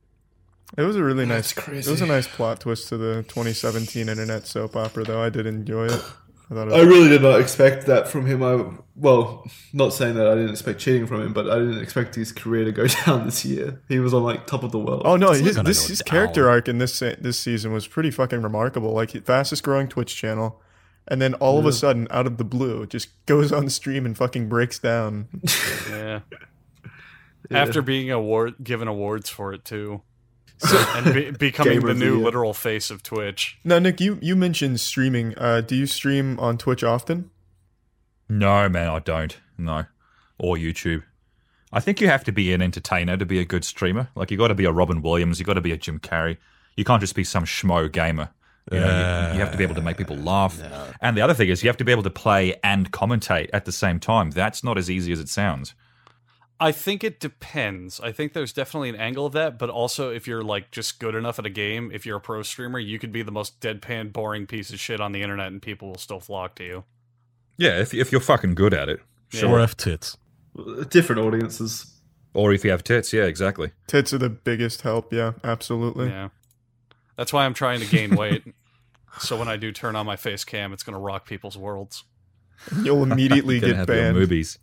It was a really nice. crazy. It was a nice plot twist to the twenty seventeen internet soap opera, though. I did enjoy it. I thought it I was, really did not expect that from him. I well, not saying that I didn't expect cheating from him, but I didn't expect his career to go down this year. He was on like top of the world. oh no, It's not his gonna this go his down. character arc in this se- this season was pretty fucking remarkable. Like fastest growing Twitch channel, and then all of a sudden, out of the blue, just goes on stream and fucking breaks down. Yeah. After being award given awards for it too, and be, becoming Gamer the of the new year. literal face of Twitch. Now, Nick, you you mentioned streaming. Uh, do you stream on Twitch often? No, man, I don't. No, or YouTube. I think you have to be an entertainer to be a good streamer. Like you got to be a Robin Williams, you got to be a Jim Carrey. You can't just be some schmo gamer. You, know, you, you have to be able to make people laugh. And the other thing is you have to be able to play and commentate at the same time. That's not as easy as it sounds. I think it depends. I think there's definitely an angle of that, but also if you're like just good enough at a game, if you're a pro streamer, you could be the most deadpan, boring piece of shit on the internet, and people will still flock to you. Yeah, if if you're fucking good at it, Or have tits. Different audiences. or if you have tits. Yeah, exactly. Tits are the biggest help. Yeah, absolutely. Yeah, that's why I'm trying to gain weight. So when I do turn on my face cam, it's gonna rock people's worlds. You'll immediately Gonna get have your banned. movies.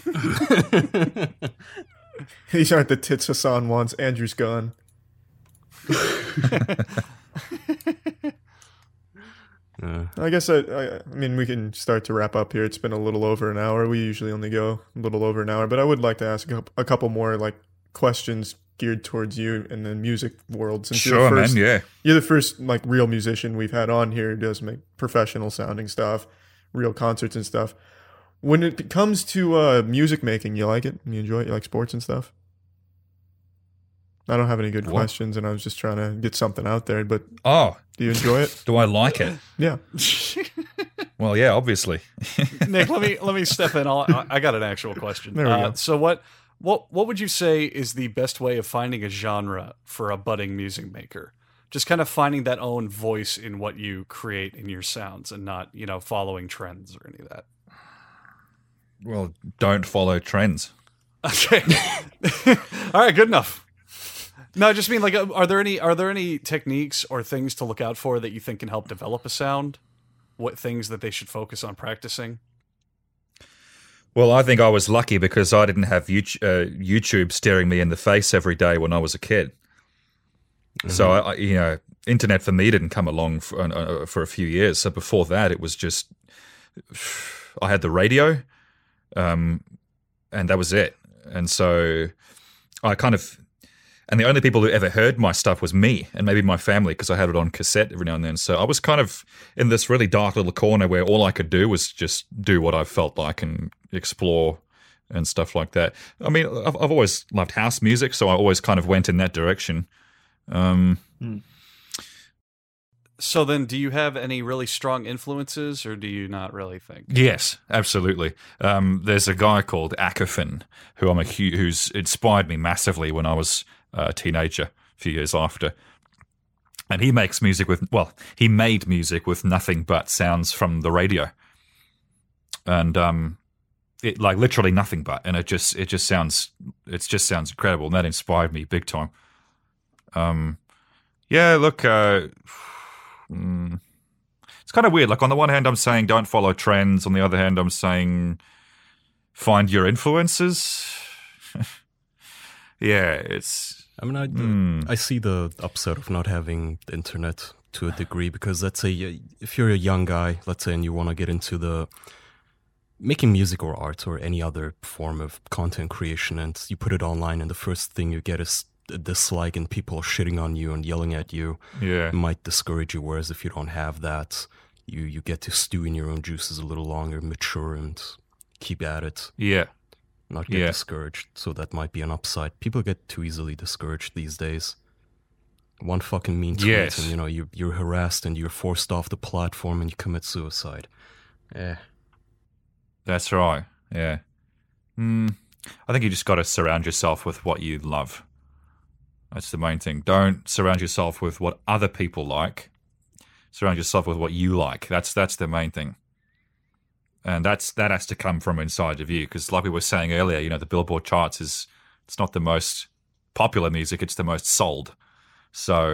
These aren't the tits Hassan wants. Andrew's gone. Uh, I guess I, I, I mean, we can start to wrap up here. It's been a little over an hour. We usually only go a little over an hour, but I would like to ask a coup- a couple more like questions geared towards you in the music world. Since Sure, you're the first, man. Yeah. You're the first like real musician we've had on here who does make professional sounding stuff, real concerts and stuff. When it comes to uh, music making, you like it? You enjoy it? You like sports and stuff? I don't have any good What? questions, and I was just trying to get something out there. But Oh, do you enjoy it? do I like it? Yeah. Well, yeah, obviously. Nick, let me let me step in. I'll, I I got an actual question. There we Uh, go. so what what what would you say is the best way of finding a genre for a budding music maker? Just kind of finding that own voice in what you create in your sounds, and not you know following trends or any of that. Well, don't follow trends. Okay. All right. Good enough. No, I just mean like, uh, are there any are there any techniques or things to look out for that you think can help develop a sound? What things that they should focus on practicing? Well, I think I was lucky because I didn't have YouTube, uh, YouTube staring me in the face every day when I was a kid. Mm-hmm. So, I, I- you know, internet for me didn't come along for, uh, for a few years. So before that, it was just I had the radio, um, and that was it. And so I kind of. And the only people who ever heard my stuff was me and maybe my family because I had it on cassette every now and then. So I was kind of in this really dark little corner where all I could do was just do what I felt like and explore and stuff like that. I mean, I've, I've always loved house music, so I always kind of went in that direction. Um, So then, do you have any really strong influences, or do you not really think? Yes, absolutely. Um, there's a guy called Akafin who I'm a hu- who's inspired me massively when I was a teenager, a few years after. And he makes music with, well, he made music with nothing but sounds from the radio. And um, it like literally nothing but, and it just it just sounds it just sounds incredible, and that inspired me big time. Um, yeah, look, uh, mm, it's kind of weird. Like on the one hand, I'm saying don't follow trends. On the other hand, I'm saying find your influences. Yeah, it's. I mean, I, Hmm. I see the upside of not having the internet to a degree because let's say you- if you're a young guy, let's say, and you want to get into the making music or art or any other form of content creation, and you put it online, and the first thing you get is a dislike and people shitting on you and yelling at you, Yeah. it might discourage you. Whereas if you don't have that, you you get to stew in your own juices a little longer, mature, and keep at it. Yeah. Not get Yeah. discouraged. So that might be an upside. People get too easily discouraged these days. One fucking mean tweet, Yes. and you know you you're harassed and you're forced off the platform and you commit suicide. Eh. That's right. Yeah. Mm, I think you just got to surround yourself with what you love. That's the main thing. Don't surround yourself with what other people like. Surround yourself with what you like. That's that's the main thing. And that's that has to come from inside of you, because like we were saying earlier, you know, the Billboard charts is it's not the most popular music, it's the most sold. So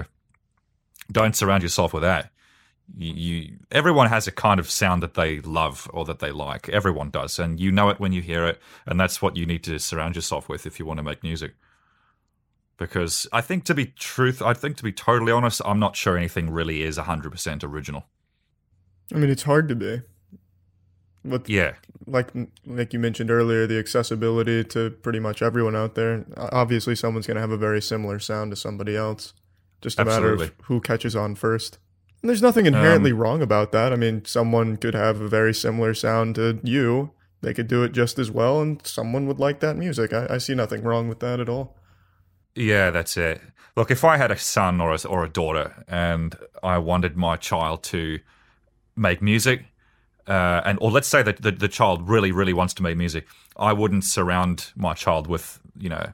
don't surround yourself with that. You, you everyone has a kind of sound that they love or that they like. Everyone does, and you know it when you hear it, and that's what you need to surround yourself with if you want to make music. Because I think to be truth, I think to be totally honest, I'm not sure anything really is one hundred percent original. I mean, it's hard to be. With, Yeah. like like you mentioned earlier, the accessibility to pretty much everyone out there. Obviously, someone's going to have a very similar sound to somebody else. Just a Absolutely. matter of who catches on first. And there's nothing inherently Um, wrong about that. I mean, someone could have a very similar sound to you. They could do it just as well, and someone would like that music. I, I see nothing wrong with that at all. Yeah, that's it. Look, if I had a son or a, or a daughter and I wanted my child to make music, uh, and or let's say that the, the child really, really wants to make music, I wouldn't surround my child with, you know,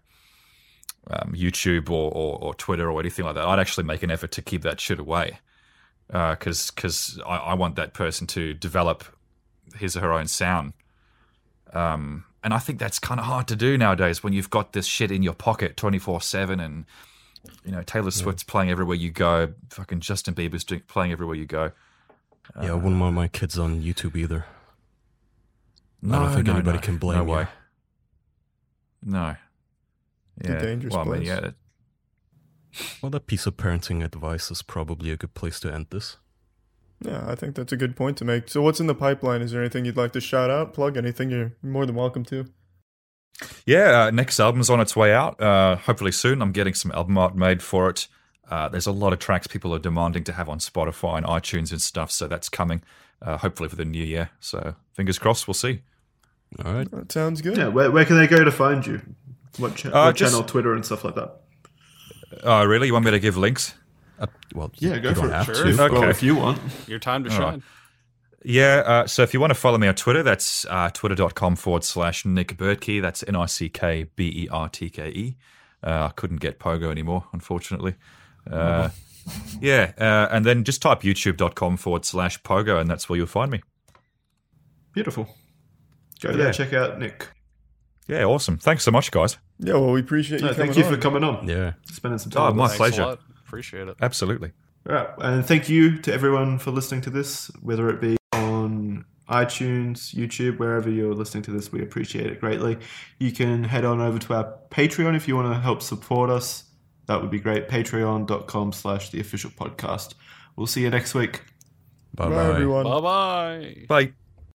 um, YouTube or, or, or Twitter or anything like that. I'd actually make an effort to keep that shit away, because uh, because I, I want that person to develop his or her own sound. Um, and I think that's kind of hard to do nowadays when you've got this shit in your pocket twenty-four seven, and you know Taylor Swift's playing everywhere you go, fucking Justin Bieber's doing, playing everywhere you go. Yeah, I wouldn't want my kids on YouTube either. No, I don't think no, anybody no. can blame No way. you. No. It's a dangerous well, I mean, place. yeah, Well, that piece of parenting advice is probably a good place to end this. Yeah, I think that's a good point to make. So what's in the pipeline? Is there anything you'd like to shout out, plug, anything you're more than welcome to? Yeah, uh, next album's on its way out. Uh, hopefully soon. I'm getting some album art made for it. Uh, there's a lot of tracks people are demanding to have on Spotify and iTunes and stuff, so that's coming. Uh, hopefully for the new year. So fingers crossed. We'll see. All right. That sounds good. Yeah, where, where can they go to find you? What, cha- Uh, what just- channel, Twitter, and stuff like that? Oh, really? You want me to give links? Uh, well, Yeah, you go don't for it. have Sure. to. Okay. Well, if you want. Your time to All right. shine. Yeah, uh, so if you want to follow me on Twitter, that's uh, twitter.com forward slash Nick Bertkey. That's N I C K B E R T K E. Uh, I couldn't get Pogo anymore, unfortunately. Uh, yeah, uh, and then just type youtube.com forward slash Pogo, and that's where you'll find me. Beautiful. Go Yeah. there, check out Nick. Yeah, awesome. Thanks so much, guys. Yeah, well, we appreciate you No, coming thank you on. for coming on. Yeah. Spending some Oh, time my with us. Thanks pleasure. a lot. Appreciate it. Absolutely. All right. And thank you to everyone for listening to this, whether it be on iTunes, YouTube, wherever you're listening to this. We appreciate it greatly. You can head on over to our Patreon if you want to help support us. That would be great. Patreon.com slash the official podcast. We'll see you next week. Bye Bye, bye. everyone. Bye bye. Bye.